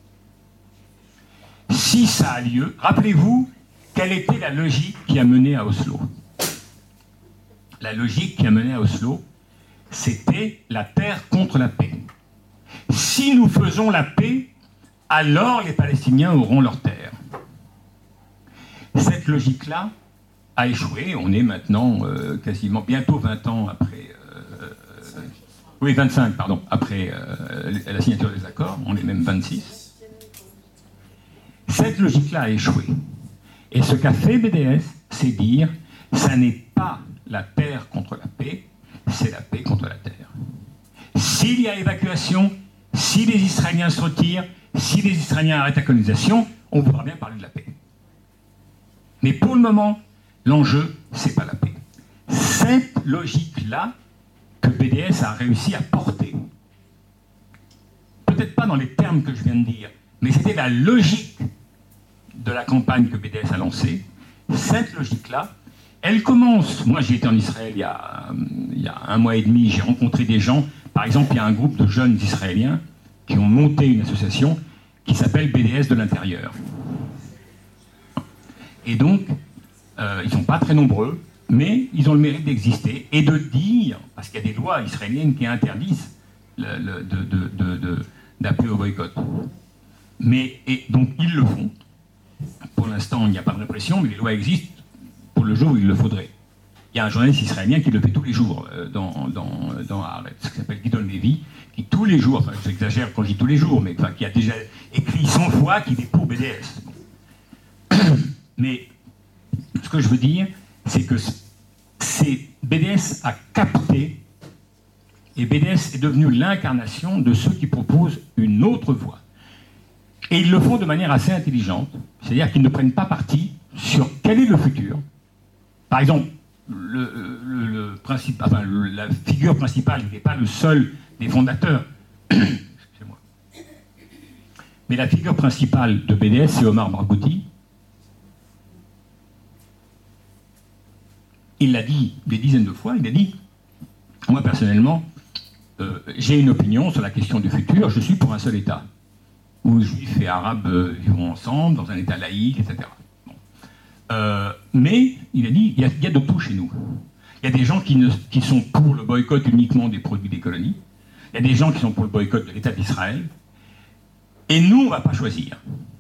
Si ça a lieu, rappelez-vous, quelle était la logique qui a mené à Oslo? La logique qui a mené à Oslo, c'était la terre contre la paix. Si nous faisons la paix, alors les Palestiniens auront leur terre. Cette logique-là a échoué. On est maintenant euh, quasiment bientôt vingt ans après... Euh, euh, oui, vingt-cinq, pardon, après euh, la signature des accords. On est même vingt-six. Cette logique-là a échoué. Et ce qu'a fait B D S, c'est dire, ça n'est pas la terre contre la paix, c'est la paix contre la terre. S'il y a évacuation, si les Israéliens se retirent, si les Israéliens arrêtent la colonisation, on voudra bien parler de la paix. Mais pour le moment, l'enjeu, c'est pas la paix. Cette logique-là que B D S a réussi à porter, peut-être pas dans les termes que je viens de dire, mais c'était la logique de la campagne que B D S a lancée. Cette logique-là, elle commence, moi j'ai été en Israël il y, a, il y a un mois et demi, j'ai rencontré des gens, par exemple il y a un groupe de jeunes Israéliens qui ont monté une association qui s'appelle B D S de l'intérieur. Et donc, euh, ils ne sont pas très nombreux, mais ils ont le mérite d'exister et de dire, parce qu'il y a des lois israéliennes qui interdisent le, le, de, de, de, de, d'appeler au boycott. Mais, et donc, ils le font. Pour l'instant, il n'y a pas de répression, mais les lois existent pour le jour où il le faudrait. Il y a un journaliste israélien qui le fait tous les jours euh, dans, dans, dans Haaretz, qui s'appelle Gidon Levy, qui tous les jours, enfin j'exagère quand je dis tous les jours, mais enfin, qui a déjà écrit cent fois qu'il est pour B D S. Bon. Mais ce que je veux dire, c'est que c'est, B D S a capté, et B D S est devenu l'incarnation de ceux qui proposent une autre voie. Et ils le font de manière assez intelligente, c'est-à-dire qu'ils ne prennent pas parti sur quel est le futur. Par exemple, le, le, le principe, enfin, le, la figure principale, il n'est pas le seul des fondateurs, excusez-moi. Mais la figure principale de B D S, c'est Omar Barghouti. Il l'a dit des dizaines de fois, il a dit, moi personnellement, euh, j'ai une opinion sur la question du futur, je suis pour un seul État, où juifs et arabes euh, vivront ensemble, dans un État laïque, et cetera. Bon. Euh, mais, il a dit, il y a, il y a de tout chez nous. Il y a des gens qui, ne, qui sont pour le boycott uniquement des produits des colonies, il y a des gens qui sont pour le boycott de l'État d'Israël, et nous, on ne va pas choisir.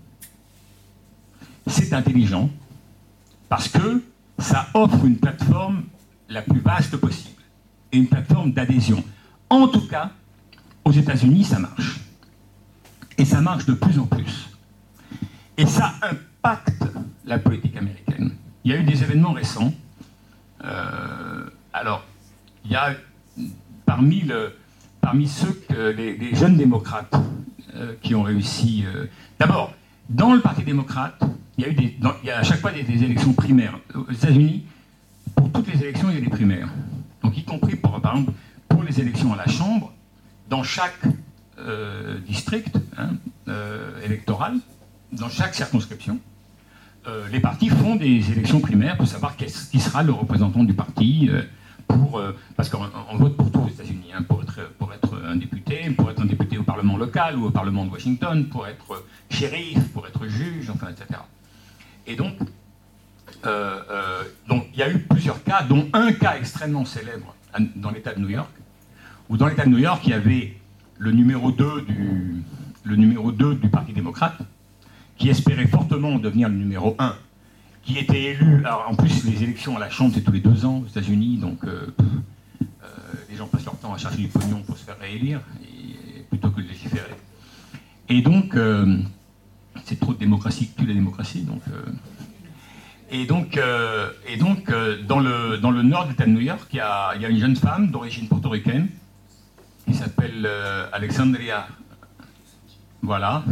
C'est intelligent, parce que ça offre une plateforme la plus vaste possible, et une plateforme d'adhésion. En tout cas, aux États-Unis, ça marche. Et ça marche de plus en plus. Et ça impacte la politique américaine. Il y a eu des événements récents. Euh, alors, il y a parmi, le, parmi ceux, que, les, les jeunes démocrates euh, qui ont réussi... Euh, d'abord, dans le Parti démocrate, il y a eu des, dans, il y a à chaque fois des, des élections primaires. Aux États-Unis, pour toutes les élections, il y a des primaires. Donc, y compris, pour, par exemple, pour les élections à la Chambre, dans chaque... Euh, district hein, euh, électoral, dans chaque circonscription, euh, les partis font des élections primaires pour savoir qui sera le représentant du parti, euh, pour, euh, parce qu'on on vote pour tout aux États-Unis, hein, pour, être, pour être un député, pour être un député au Parlement local ou au Parlement de Washington, pour être shérif, pour être juge, enfin, et cetera. Et donc, euh, euh, donc, il y a eu plusieurs cas, dont un cas extrêmement célèbre dans l'État de New York, où dans l'État de New York, il y avait le numéro deux du, le numéro deux du Parti démocrate, qui espérait fortement devenir le numéro un, qui était élu... Alors, en plus, les élections à la Chambre, c'est tous les deux ans aux États-Unis, donc euh, euh, les gens passent leur temps à chercher du pognon pour se faire réélire, et, plutôt que de légiférer. Et donc, euh, c'est trop de démocratie qui tue la démocratie, donc... Euh, et donc, euh, et donc euh, dans, le, dans le nord de l'État de New York, il y a, il y a une jeune femme d'origine portoricaine, qui s'appelle euh, Alexandria, voilà,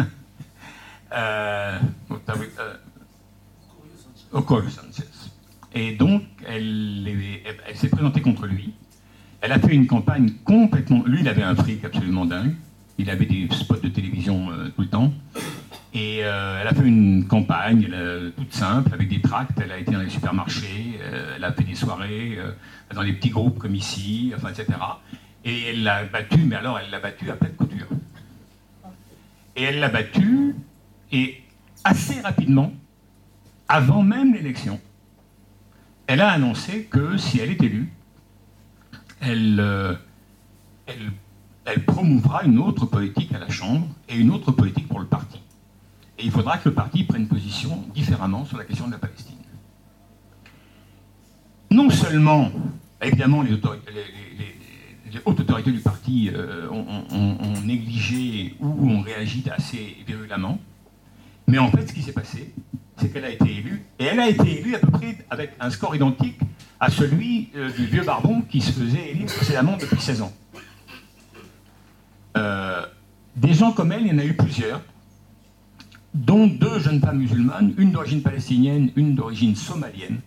euh, euh, Ocasio Sanchez. Et donc, elle, elle, elle s'est présentée contre lui. Elle a fait une campagne complètement... Lui, il avait un fric absolument dingue. Il avait des spots de télévision euh, tout le temps. Et euh, elle a fait une campagne elle, toute simple, avec des tracts. Elle a été dans les supermarchés, euh, elle a fait des soirées euh, dans des petits groupes comme ici, enfin, et cetera. Et elle l'a battu, mais alors elle l'a battu à pleine couture. Et elle l'a battu, et assez rapidement, avant même l'élection, elle a annoncé que si elle est élue, elle, euh, elle, elle promouvra une autre politique à la Chambre et une autre politique pour le parti. Et il faudra que le parti prenne position différemment sur la question de la Palestine. Non seulement, évidemment, les autorités... Les, les, les, les hautes autorités du parti euh, ont, ont, ont négligé ou ont réagi assez virulemment. Mais en fait, ce qui s'est passé, c'est qu'elle a été élue, et elle a été élue à peu près avec un score identique à celui euh, du vieux Barbon qui se faisait élire précédemment depuis seize ans. Euh, des gens comme elle, il y en a eu plusieurs, dont deux jeunes femmes musulmanes, une d'origine palestinienne, une d'origine somalienne.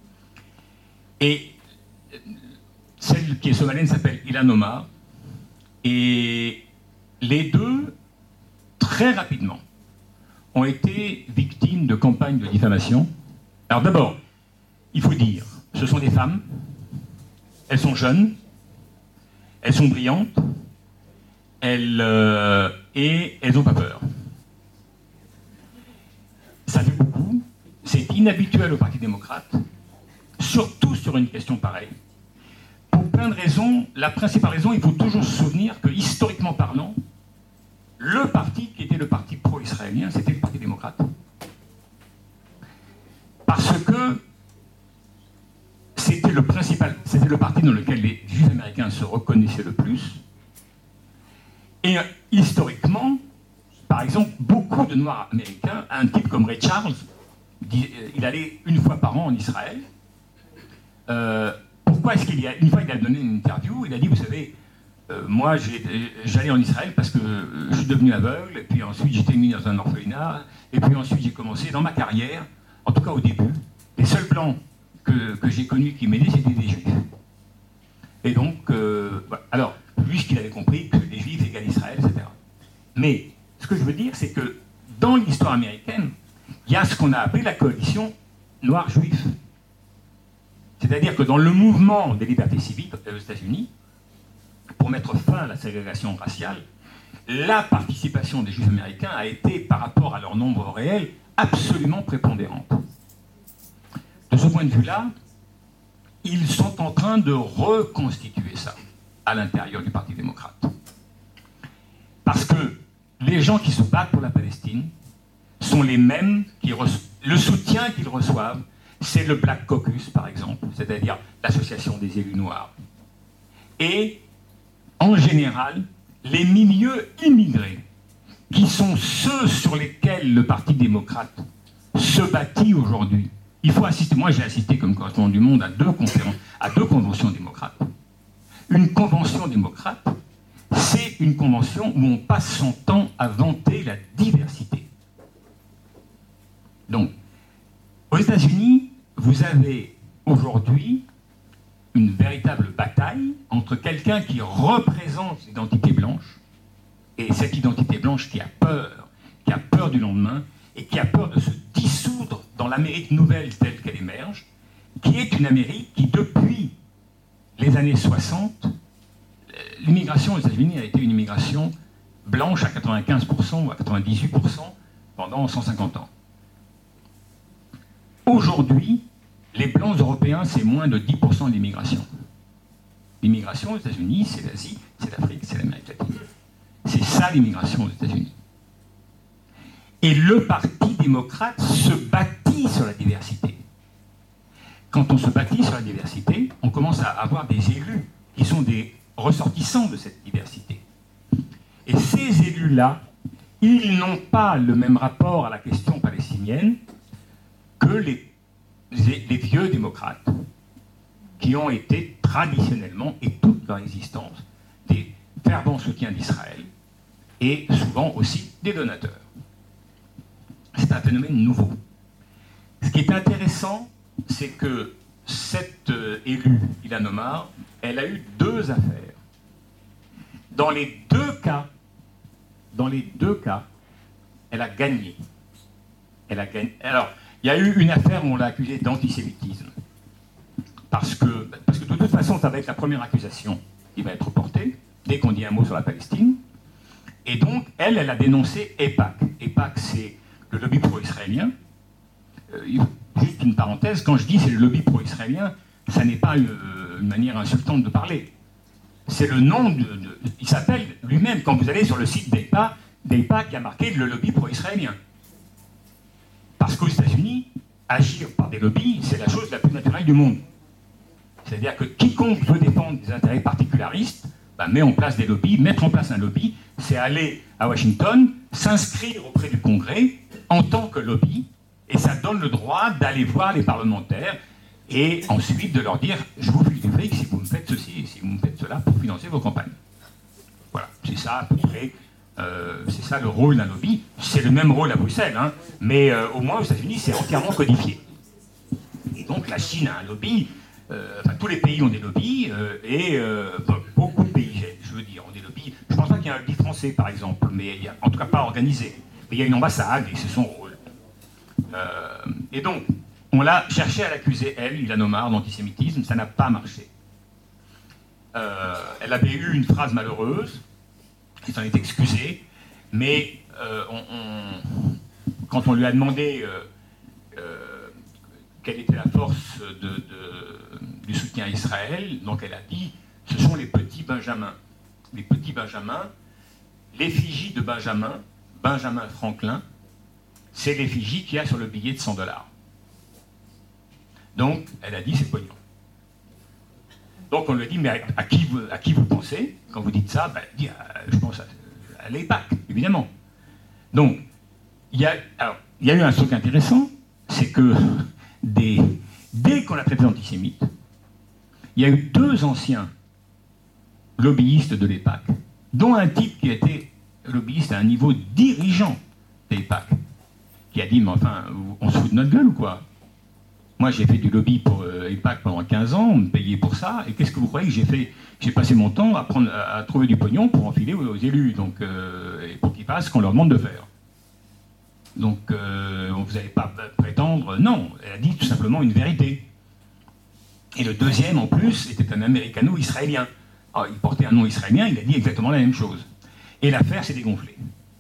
Et celle qui est somalienne s'appelle Ilhan Omar. Et les deux, très rapidement, ont été victimes de campagnes de diffamation. Alors d'abord, il faut dire, ce sont des femmes, elles sont jeunes, elles sont brillantes, elles, euh, et elles n'ont pas peur. Ça fait beaucoup, c'est inhabituel au Parti démocrate, surtout sur une question pareille. Pour plein de raisons, la principale raison, il faut toujours se souvenir que, historiquement parlant, le parti qui était le parti pro se reconnaissaient le plus. Et euh, historiquement, par exemple, beaucoup de Noirs américains, un type comme Ray Charles, dit, euh, il allait une fois par an en Israël. Euh, pourquoi est-ce qu'il y a... Une fois, il a donné une interview, il a dit, vous savez, euh, moi, j'ai, j'allais en Israël parce que je suis devenu aveugle, et puis ensuite, j'étais mis dans un orphelinat, et puis ensuite, j'ai commencé dans ma carrière, en tout cas au début, les seuls blancs que, que j'ai connus qui m'aidaient, c'était des juifs. Et donc, euh, voilà. Alors, lui, ce qu'il avait compris, que les juifs égale Israël, et cetera. Mais, ce que je veux dire, c'est que dans l'histoire américaine, il y a ce qu'on a appelé la coalition noir-juif. C'est-à-dire que dans le mouvement des libertés civiques aux États-Unis, pour mettre fin à la ségrégation raciale, la participation des Juifs américains a été, par rapport à leur nombre réel, absolument prépondérante. De ce point de vue-là, ils sont en train de reconstituer ça à l'intérieur du Parti démocrate. Parce que les gens qui se battent pour la Palestine sont les mêmes qui reçoivent. Le soutien qu'ils reçoivent, c'est le Black Caucus, par exemple, c'est-à-dire l'association des élus noirs. Et, en général, les milieux immigrés, qui sont ceux sur lesquels le Parti démocrate se bâtit aujourd'hui. Il faut assister, moi j'ai assisté comme correspondant du Monde à deux conférences, à deux conventions démocrates. Une convention démocrate, c'est une convention où on passe son temps à vanter la diversité. Donc, aux États-Unis, vous avez aujourd'hui une véritable bataille entre quelqu'un qui représente l'identité blanche et cette identité blanche qui a peur, qui a peur du lendemain et qui a peur de se dissoudre dans l'Amérique nouvelle telle qu'elle émerge, qui est une Amérique qui, depuis les années soixante, l'immigration aux États-Unis a été une immigration blanche à quatre-vingt-quinze pour cent ou à quatre-vingt-dix-huit pour cent pendant cent cinquante ans. Aujourd'hui, les blancs européens, c'est moins de dix pour cent de l'immigration. L'immigration aux États-Unis, c'est l'Asie, c'est l'Afrique, c'est l'Amérique latine. C'est ça l'immigration aux États-Unis. Et le Parti démocrate se bâtit sur la diversité. Quand on se bâtit sur la diversité, on commence à avoir des élus qui sont des ressortissants de cette diversité. Et ces élus-là, ils n'ont pas le même rapport à la question palestinienne que les, les, les vieux démocrates, qui ont été traditionnellement et toute leur existence des fervents soutiens d'Israël et souvent aussi des donateurs. C'est un phénomène nouveau. Ce qui est intéressant, c'est que cette euh, élue, Ilhan Omar, elle a eu deux affaires. Dans les deux cas, dans les deux cas, elle a gagné. Elle a gagné. Alors, il y a eu une affaire où on l'a accusée d'antisémitisme. Parce que, parce que de toute façon, ça va être la première accusation qui va être portée, dès qu'on dit un mot sur la Palestine. Et donc, elle, elle a dénoncé EIPAC. EIPAC, c'est le lobby pro-israélien. Euh, juste une parenthèse, quand je dis c'est le lobby pro-israélien, ça n'est pas une, une manière insultante de parler. C'est le nom de... de il s'appelle lui-même, quand vous allez sur le site d'EIPAC, d'EIPAC, il y a marqué le lobby pro-israélien. Parce qu'aux États-Unis, agir par des lobbies, c'est la chose la plus naturelle du monde. C'est-à-dire que quiconque veut défendre des intérêts particularistes, bah, met en place des lobbies. Mettre en place un lobby, c'est aller à Washington, s'inscrire auprès du Congrès en tant que lobby, et ça donne le droit d'aller voir les parlementaires et ensuite de leur dire « je vous file du fric si vous me faites ceci et si vous me faites cela pour financer vos campagnes ». Voilà, c'est ça à peu près, euh, c'est ça le rôle d'un lobby. C'est le même rôle à Bruxelles, hein, mais euh, au moins aux États-Unis, c'est entièrement codifié. Et donc la Chine a un lobby, euh, enfin tous les pays ont des lobbies, euh, et euh, beaucoup de pays, je veux dire, ont des lobbies. Je ne pense pas qu'il y ait un lobby français, par exemple, mais il y a, en tout cas pas organisé. Mais il y a une ambassade et c'est son rôle. Euh, et donc, on l'a cherché à l'accuser, elle, Ilhan Omar, d'antisémitisme, ça n'a pas marché. Euh, elle avait eu une phrase malheureuse, elle s'en est excusée, mais euh, on, on, quand on lui a demandé euh, euh, quelle était la force de, de, du soutien à Israël, donc elle a dit, ce sont les petits Benjamins. Les petits Benjamins, l'effigie de Benjamin, Benjamin Franklin, c'est l'effigie qu'il y a sur le billet de cent dollars. Donc, elle a dit c'est pognon. Donc on lui dit, mais à, à, qui, vous, à qui vous pensez quand vous dites ça? Ben, il dit, à, je pense à, à l'Aipac, évidemment. Donc, il y, a, alors, il y a eu un truc intéressant, c'est que des, dès qu'on l'a traité d'antisémite, il y a eu deux anciens lobbyistes de l'Aipac, dont un type qui était lobbyiste à un niveau dirigeant de l'Aipac, qui a dit, mais enfin, on se fout de notre gueule ou quoi? Moi, j'ai fait du lobby pour euh, l'Aipac pendant quinze ans, on me payait pour ça, et qu'est-ce que vous croyez que j'ai fait? J'ai passé mon temps à, prendre, à, à trouver du pognon pour enfiler aux, aux élus, donc, euh, et pour qu'ils fassent ce qu'on leur demande de faire. Donc, euh, vous n'allez pas prétendre... Non, elle a dit tout simplement une vérité. Et le deuxième, en plus, était un américano-israélien. Alors, il portait un nom israélien, il a dit exactement la même chose. Et l'affaire s'est dégonflée.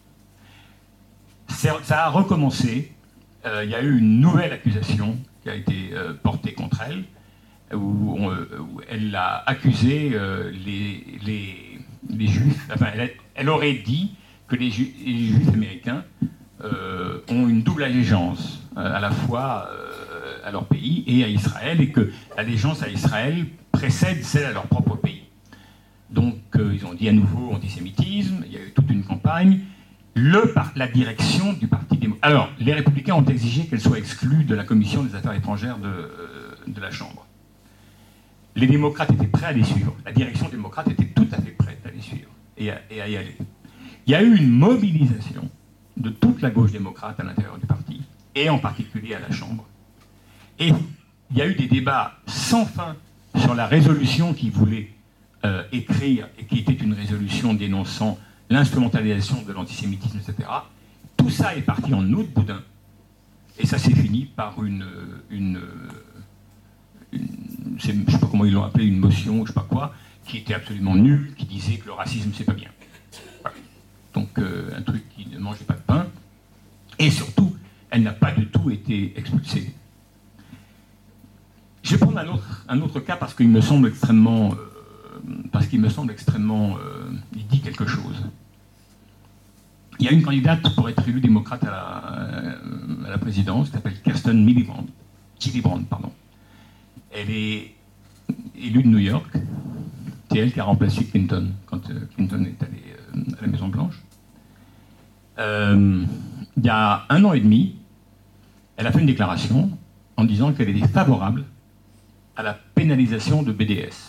Ça a recommencé. Euh, il y a eu une nouvelle accusation qui a été euh, portée contre elle, où, on, où elle a accusé euh, les, les, les Juifs... Enfin, elle, a, elle aurait dit que les, Ju les Juifs américains euh, ont une double allégeance, euh, à la fois euh, à leur pays et à Israël, et que l'allégeance à Israël précède celle à leur propre pays. Donc, euh, ils ont dit à nouveau antisémitisme, il y a eu toute une campagne. Le, la direction du Parti démocrate. Alors, les Républicains ont exigé qu'elle soit exclue de la Commission des Affaires étrangères de, euh, de la Chambre. Les démocrates étaient prêts à les suivre. La direction démocrate était tout à fait prête à les suivre et à, et à y aller. Il y a eu une mobilisation de toute la gauche démocrate à l'intérieur du parti, et en particulier à la Chambre. Et il y a eu des débats sans fin sur la résolution qu'ils voulaient euh, écrire, et qui était une résolution dénonçant l'instrumentalisation de l'antisémitisme, et cetera. Tout ça est parti en eau de boudin, et ça s'est fini par une, une, une je ne sais pas comment ils l'ont appelé, une motion, je ne sais pas quoi, qui était absolument nulle, qui disait que le racisme, c'est pas bien. Voilà. Donc, euh, un truc qui ne mangeait pas de pain, et surtout, elle n'a pas du tout été expulsée. Je vais prendre un autre, un autre cas parce qu'il me semble extrêmement... Euh, parce qu'il me semble extrêmement... Euh, il dit quelque chose. Il y a une candidate pour être élue démocrate à la, à la présidence qui s'appelle Kirsten Gillibrand. Gillibrand, pardon. Elle est élue de New York. C'est elle qui a remplacé Clinton quand euh, Clinton est allé euh, à la Maison-Blanche. Euh, il y a un an et demi, elle a fait une déclaration en disant qu'elle était favorable à la pénalisation de B D S.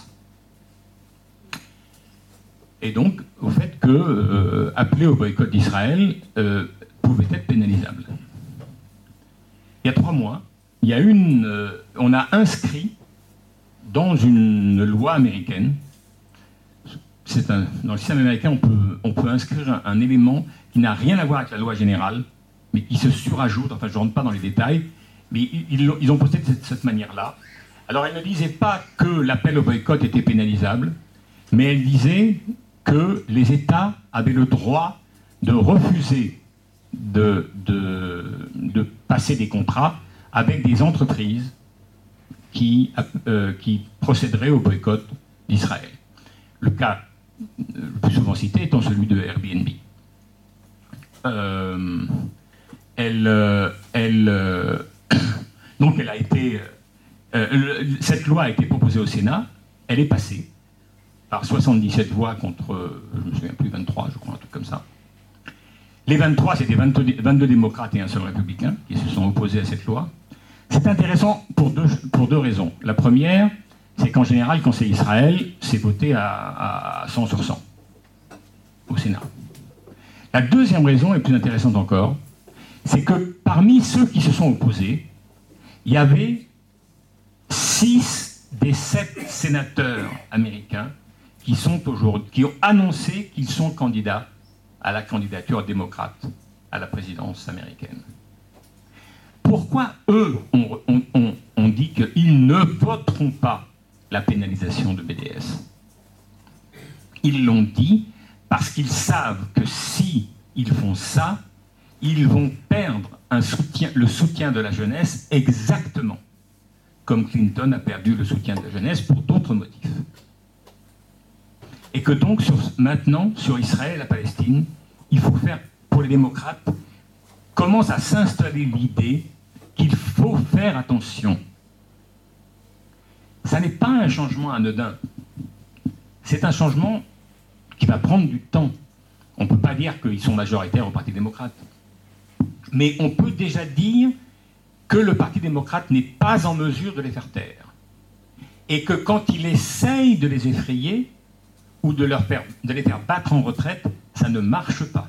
Et donc, au fait que euh, appeler au boycott d'Israël euh, pouvait être pénalisable. Il y a trois mois, il y a une, euh, on a inscrit dans une loi américaine, c'est un, dans le système américain, on peut, on peut inscrire un, un élément qui n'a rien à voir avec la loi générale, mais qui se surajoute, enfin je ne rentre pas dans les détails, mais ils, ils, ils ont posté de cette, cette manière-là. Alors elle ne disait pas que l'appel au boycott était pénalisable, mais elle disait que les États avaient le droit de refuser de, de, de passer des contrats avec des entreprises qui, euh, qui procéderaient au boycott d'Israël. Le cas le plus souvent cité étant celui de Airbnb. Euh, elle, euh, elle, euh, donc elle a été, euh, cette loi a été proposée au Sénat, elle est passée par soixante-dix-sept voix contre, je ne me souviens plus, vingt-trois, je crois, un truc comme ça. Les vingt-trois, c'était vingt-deux démocrates et un seul républicain qui se sont opposés à cette loi. C'est intéressant pour deux, pour deux raisons. La première, c'est qu'en général, quand c'est Israël, c'est voté à, à cent sur cent au Sénat. La deuxième raison est plus intéressante encore, c'est que parmi ceux qui se sont opposés, il y avait six des sept sénateurs américains qui, sont aujourd'hui, qui ont annoncé qu'ils sont candidats à la candidature démocrate à la présidence américaine. Pourquoi eux ont, ont, ont, ont dit qu'ils ne voteront pas la pénalisation de B D S? Ils l'ont dit parce qu'ils savent que si ils font ça, ils vont perdre un soutien, le soutien de la jeunesse exactement comme Clinton a perdu le soutien de la jeunesse pour d'autres motifs. Et que donc, sur, maintenant, sur Israël et la Palestine, il faut faire, pour les démocrates, commence à s'installer l'idée qu'il faut faire attention. ça n'est pas un changement anodin. C'est un changement qui va prendre du temps. On ne peut pas dire qu'ils sont majoritaires au Parti démocrate. Mais on peut déjà dire que le Parti démocrate n'est pas en mesure de les faire taire. Et que quand il essaye de les effrayer ou de, leur faire, de les faire battre en retraite, ça ne marche pas.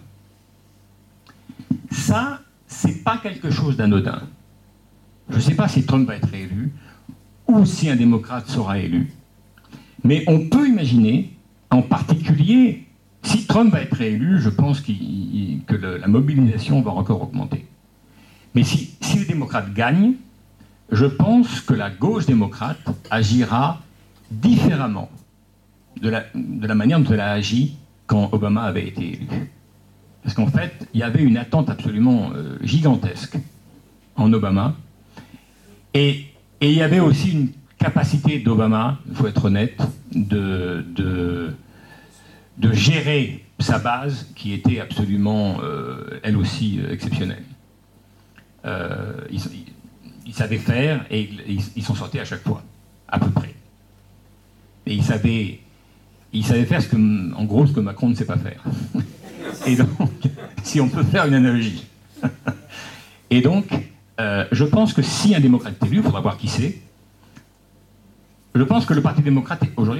Ça, c'est pas quelque chose d'anodin. Je ne sais pas si Trump va être réélu ou si un démocrate sera élu. Mais on peut imaginer, en particulier, si Trump va être réélu, je pense qu'il, que le, la mobilisation va encore augmenter. Mais si, si les démocrates gagnent, je pense que la gauche démocrate agira différemment de la, de la manière dont elle a agi quand Obama avait été élu. Parce qu'en fait, il y avait une attente absolument euh, gigantesque en Obama. Et, et il y avait aussi une capacité d'Obama, il faut être honnête, de, de, de gérer sa base qui était absolument, euh, elle aussi, euh, exceptionnelle. Euh, il, il, il savait faire et il, il s'en sortait à chaque fois, à peu près. Et il savait, il savait faire, ce que, en gros, ce que Macron ne sait pas faire. Et donc, si on peut faire une analogie. Et donc, euh, je pense que si un démocrate est élu, il faudra voir qui c'est. Je pense que le Parti démocrate, aujourd'hui,